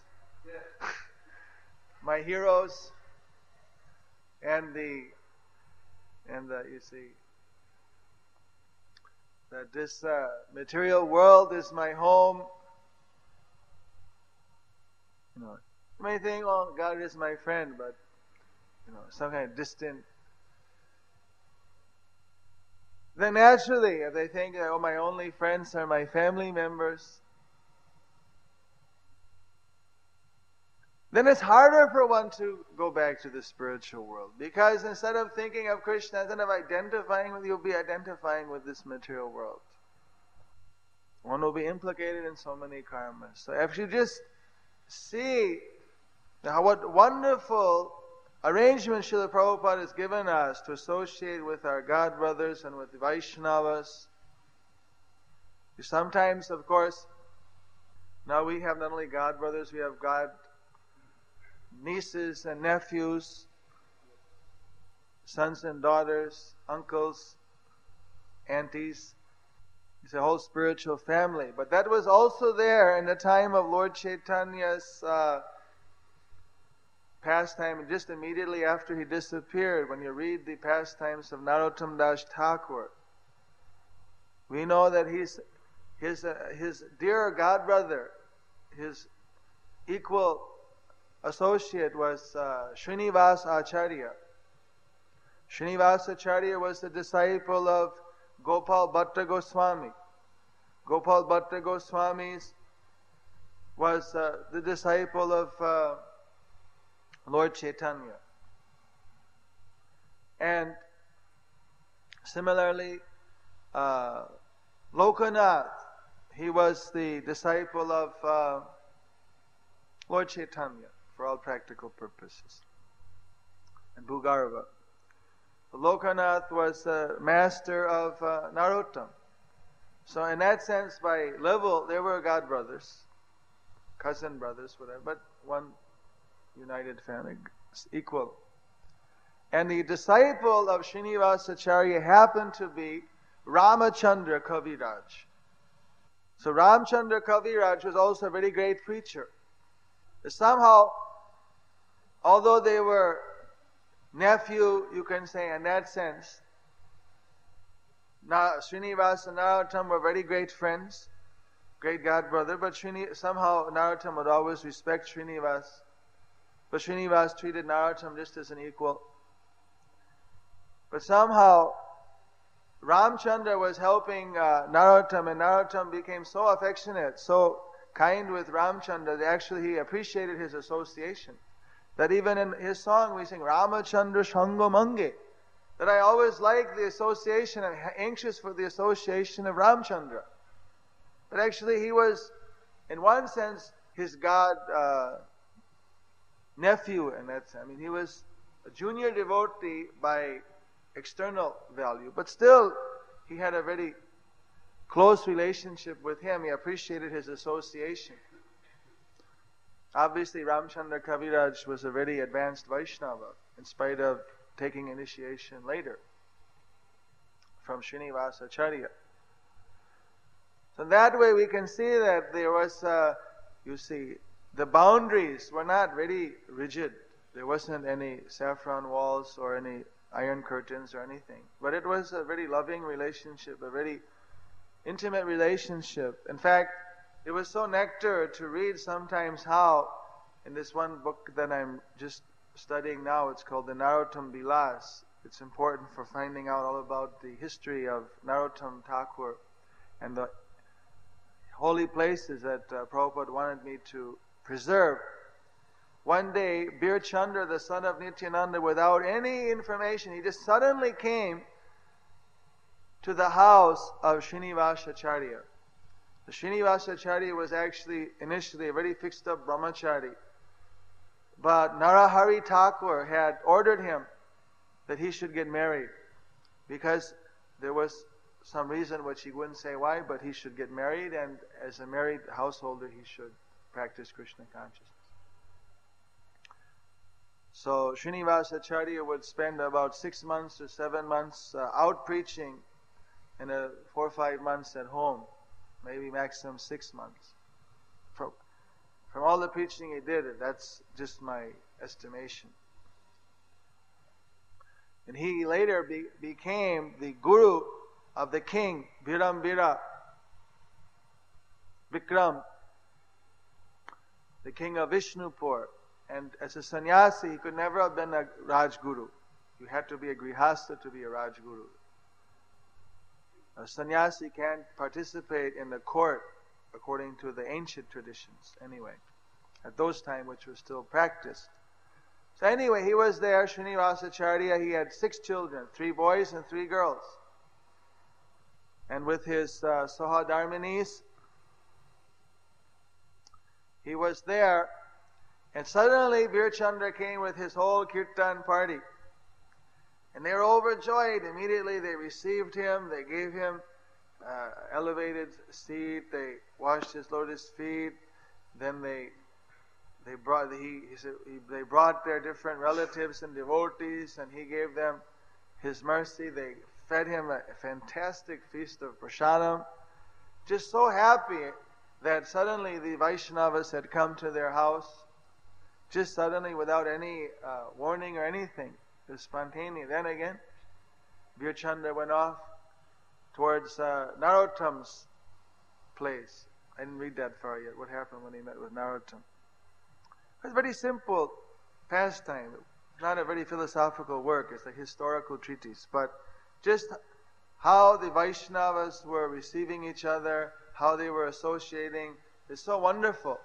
Speaker 1: my heroes, and the, and the, you see, that this uh, material world is my home. You know, you may think, oh, God is my friend, but, you know, some kind of distant. Then naturally, if they think that, oh, my only friends are my family members, then it's harder for one to go back to the spiritual world. Because instead of thinking of Krishna, instead of identifying with, you'll be identifying with this material world. One will be implicated in so many karmas. So if you just see how what wonderful arrangement Srila Prabhupada has given us to associate with our God brothers and with the Vaishnavas. Sometimes, of course, now we have not only God brothers, we have God nieces and nephews, sons and daughters, uncles, aunties. It's a whole spiritual family. But that was also there in the time of Lord Chaitanya's uh, pastime, just immediately after he disappeared. When you read the pastimes of Narottam Das Thakur, we know that he's, his, uh, his dear God brother, his equal associate was uh, Srinivas Acharya. Srinivas Acharya was the disciple of Gopal Bhatta Goswami. Gopal Bhatta Goswami was uh, the disciple of uh, Lord Chaitanya. And similarly, uh, Lokanath, he was the disciple of uh, Lord Chaitanya for all practical purposes. And Bhugarva. Lokanath was a master of uh, Narottam. So in that sense, by level, they were God brothers, cousin brothers, whatever, but one united family, equal. And the disciple of Srinivas Acharya happened to be Ramachandra Kaviraj. So Ramchandra Kaviraj was also a very great preacher. Somehow, although they were nephew, you can say, in that sense. Now, Srinivasa and Narottam were very great friends, great god brother, but Srini, somehow Narottam would always respect Srinivas. But Srinivas treated Narottam just as an equal. But somehow Ramchandra was helping uh, Narottam, and Narottam became so affectionate, so kind with Ramchandra that actually he appreciated his association. That even in his song we sing Ramachandra Shangamange, that I always like the association, I'm anxious for the association of Ramchandra. But actually he was, in one sense, his god uh, nephew, and that's, I mean, he was a junior devotee by external value, but still he had a very close relationship with him. He appreciated his association. Obviously, Ramchandra Kaviraj was a very advanced Vaishnava, in spite of taking initiation later from Srinivasa Acharya. So that way we can see that there was, uh, you see, the boundaries were not very rigid. There wasn't any saffron walls or any iron curtains or anything. But it was a very loving relationship, a very intimate relationship. In fact, it was so nectar to read sometimes how, in this one book that I'm just studying now, it's called the Narottam Bilas. It's important for finding out all about the history of Narottam Thakur and the holy places that uh, Prabhupada wanted me to preserve. One day, Bir Chandra, the son of Nityananda, without any information, he just suddenly came to the house of Srinivasa Acharya. The Srinivasa Acharya was actually initially a very fixed up brahmachari. But Narahari Thakur had ordered him that he should get married because there was some reason which he wouldn't say why, but he should get married, and as a married householder he should practice Krishna consciousness. So Srinivasa Acharya would spend about six months to seven months uh, out preaching and uh, four or five months at home, maybe maximum six months. From, from all the preaching he did, that's just my estimation. And he later be, became the guru of the king, Virambira Vikram, the king of Vishnupur. And as a sannyasi, he could never have been a Rajguru. You had to be a Grihastha to be a Rajguru. A sannyasi can't participate in the court according to the ancient traditions anyway, at those times which was still practiced. So anyway, he was there, Srinivasa Acharya. He had six children, three boys and three girls. And with his uh, Sahadarminis, he was there. And suddenly Bir Chandra came with his whole kirtan party. And they were overjoyed. Immediately they received him. They gave him uh, elevated seat. They washed his lotus feet. Then they they brought he, he said he, they brought their different relatives and devotees, and he gave them his mercy. They fed him a fantastic feast of prasadam. Just so happy that suddenly the Vaishnavas had come to their house. Just suddenly, without any uh, warning or anything. It was spontaneous. Then again, Bir Chandra went off towards uh, Narottam's place. I didn't read that far yet. What happened when he met with Narottam? It was a very simple pastime. Not a very philosophical work. It's a historical treatise. But just how the Vaishnavas were receiving each other, how they were associating, is so wonderful.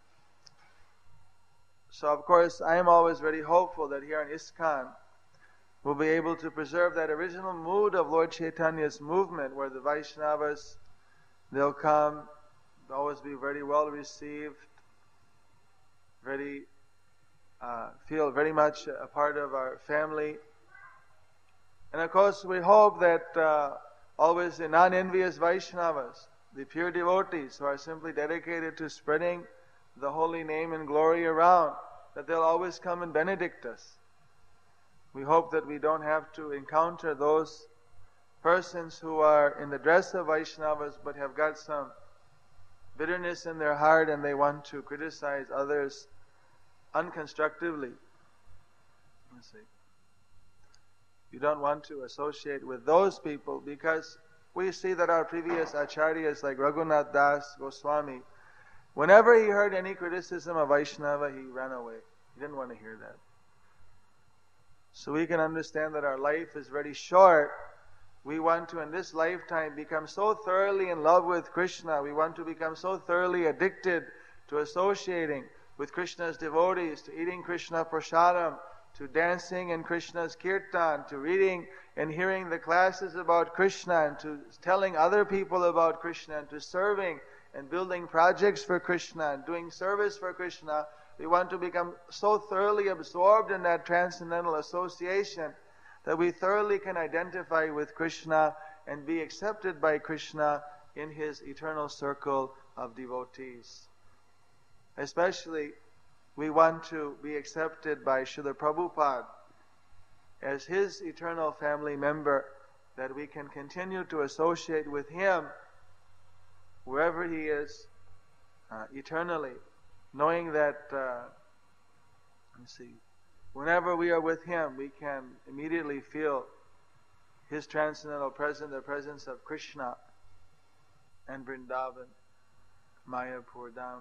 Speaker 1: So, of course, I am always very hopeful that here in ISKCON we'll be able to preserve that original mood of Lord Chaitanya's movement, where the Vaishnavas, they'll come, they'll always be very well received, very, uh, feel very much a part of our family. And of course, we hope that uh, always the non-envious Vaishnavas, the pure devotees who are simply dedicated to spreading the holy name and glory around, that they'll always come and benedict us. We hope that we don't have to encounter those persons who are in the dress of Vaishnavas but have got some bitterness in their heart and they want to criticize others unconstructively. Let's see. You don't want to associate with those people because we see that our previous acharyas like Raghunath Das Goswami, whenever he heard any criticism of Vaishnava, he ran away. He didn't want to hear that. So we can understand that our life is very short. We want to, in this lifetime, become so thoroughly in love with Krishna. We want to become so thoroughly addicted to associating with Krishna's devotees, to eating Krishna prasadam, to dancing in Krishna's kirtan, to reading and hearing the classes about Krishna, and to telling other people about Krishna, and to serving and building projects for Krishna, and doing service for Krishna. We want to become so thoroughly absorbed in that transcendental association that we thoroughly can identify with Krishna and be accepted by Krishna in His eternal circle of devotees. Especially, we want to be accepted by Srila Prabhupada as His eternal family member, that we can continue to associate with Him wherever He is uh, eternally, knowing that, uh, let's see, whenever we are with Him, we can immediately feel His transcendental presence, the presence of Krishna and Vrindavan, Mayapur Dham.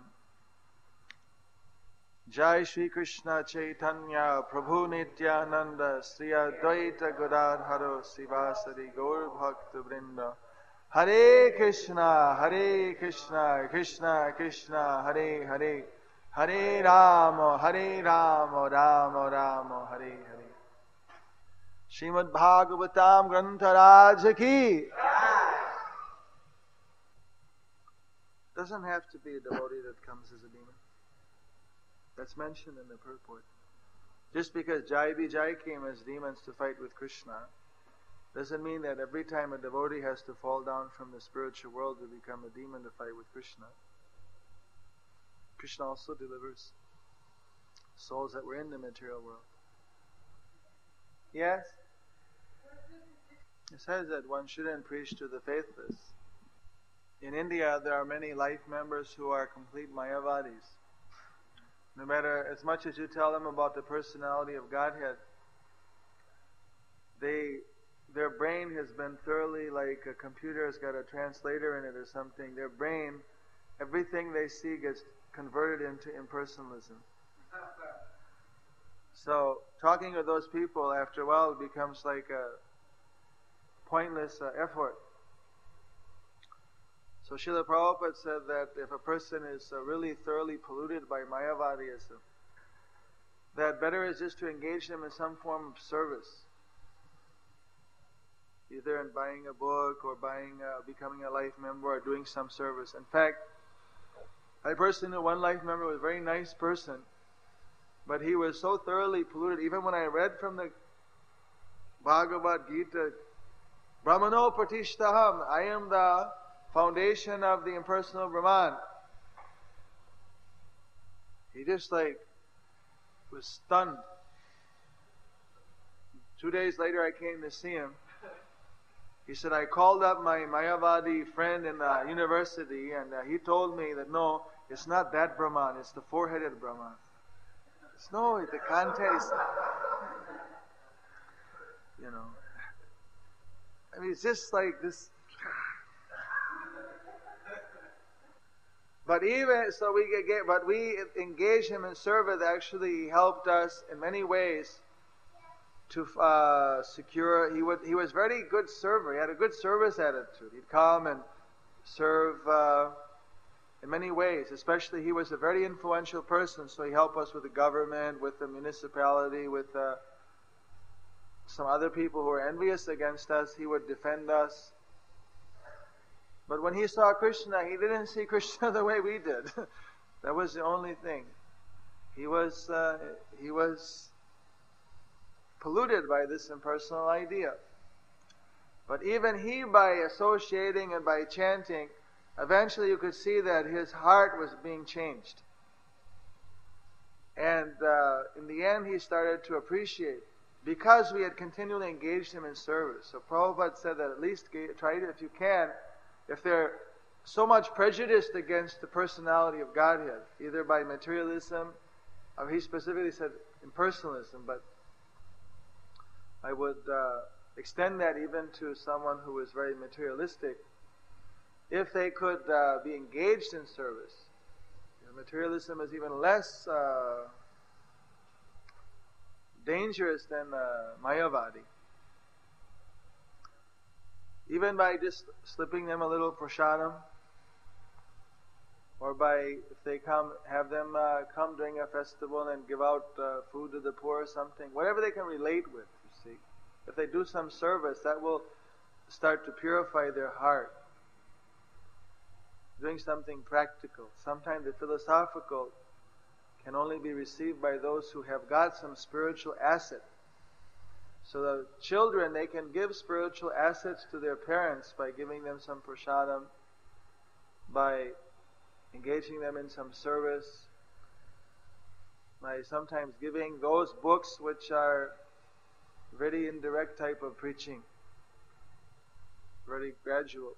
Speaker 1: Jai Shri Krishna Chaitanya Prabhu Nityananda Sri Advaita Gadadharo Srivasadi Gaur Bhakta Vrinda. Hare Krishna, Hare Krishna, Krishna Krishna, Hare Hare, Hare Rama, Hare Rama, Rama Rama, Hare Hare. Srimad Bhagavatam Grantha Raja Ki. Doesn't have to be a devotee that comes as a demon. That's mentioned in the purport. Just because Jai Vijay came as demons to fight with Krishna doesn't mean that every time a devotee has to fall down from the spiritual world to become a demon to fight with Krishna. Krishna also delivers souls that were in the material world. Yes? It says that one shouldn't preach to the faithless. In India, there are many life members who are complete Mayavadis. No matter as much as you tell them about the personality of Godhead, they, their brain has been thoroughly, like a computer has got a translator in it or something. Their brain, everything they see gets converted into impersonalism. So talking with those people after a while becomes like a pointless uh, effort. So Srila Prabhupada said that if a person is uh, really thoroughly polluted by Mayavadism, that better is just to engage them in some form of service. Either in buying a book or buying, uh, becoming a life member or doing some service. In fact, I personally know one life member was a very nice person, but he was so thoroughly polluted. Even when I read from the Bhagavad Gita, Brahmano Pratishtaham, I am the foundation of the impersonal Brahman. He just like was stunned. Two days later I came to see him. He said, I called up my Mayavadi friend in the university and uh, he told me that no, it's not that Brahman, it's the four-headed Brahman. It's no, the context. You know. I mean, it's just like this. But even so, we get, but we engage him in service. Actually, helped us in many ways to uh, secure. He would. He was very good server. He had a good service attitude. He'd come and serve uh, in many ways. Especially, he was a very influential person. So he helped us with the government, with the municipality, with uh, some other people who were envious against us. He would defend us. But when he saw Krishna, he didn't see Krishna the way we did. That was the only thing. He was uh, he was polluted by this impersonal idea. But even he, by associating and by chanting, eventually you could see that his heart was being changed. And uh, in the end, he started to appreciate, because we had continually engaged him in service. So Prabhupada said that at least try it if you can. If they're so much prejudiced against the personality of Godhead, either by materialism, or he specifically said impersonalism, but I would uh, extend that even to someone who is very materialistic. If they could uh, be engaged in service, you know, materialism is even less uh, dangerous than uh, Mayavadi. Even by just slipping them a little prasadam, or by, if they come, have them uh, come during a festival and give out uh, food to the poor or something, whatever they can relate with, you see. If they do some service, that will start to purify their heart. Doing something practical. Sometimes the philosophical can only be received by those who have got some spiritual asset. So the children, they can give spiritual assets to their parents by giving them some prasadam, by engaging them in some service, by sometimes giving those books which are very indirect type of preaching, very gradual.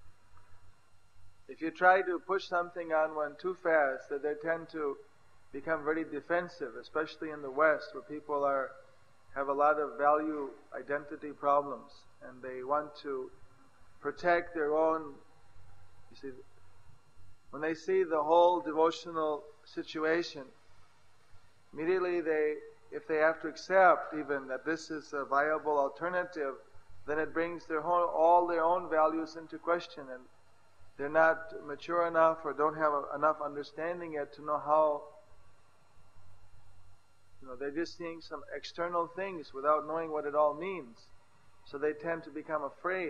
Speaker 1: If you try to push something on one too fast, that they tend to become very defensive, especially in the West, where people are have a lot of value identity problems, and they want to protect their own. You see, when they see the whole devotional situation, immediately they, if they have to accept even that this is a viable alternative, then it brings their whole, all their own values into question, and they're not mature enough or don't have a, enough understanding yet to know how. You know, they're just seeing some external things without knowing what it all means. So they tend to become afraid.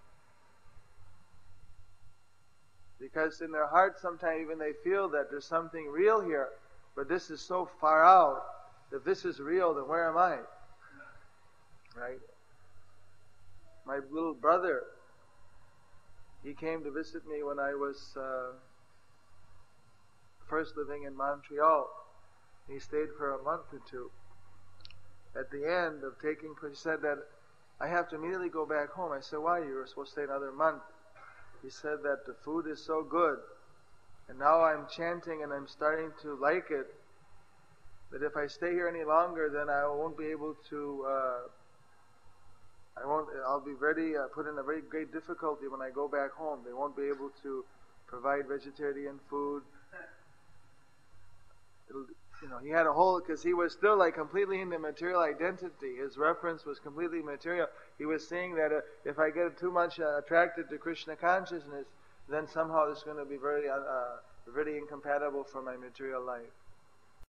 Speaker 1: Because in their heart sometimes even they feel that there's something real here, but this is so far out. If this is real, then where am I? Right? My little brother, he came to visit me when I was uh, first living in Montreal. He stayed for a month or two. At the end of taking, he said that I have to immediately go back home. I said, why? You were supposed to stay another month. He said that the food is so good, and now I'm chanting and I'm starting to like it, that if I stay here any longer, then I won't be able to, uh, I won't, I'll be very, uh, put in a very great difficulty when I go back home. They won't be able to provide vegetarian food. It'll, You know, he had a whole, because he was still like completely into material identity. His reference was completely material. He was seeing that uh, if I get too much uh, attracted to Krishna consciousness, then somehow it's going to be very, uh, uh, very incompatible for my material life.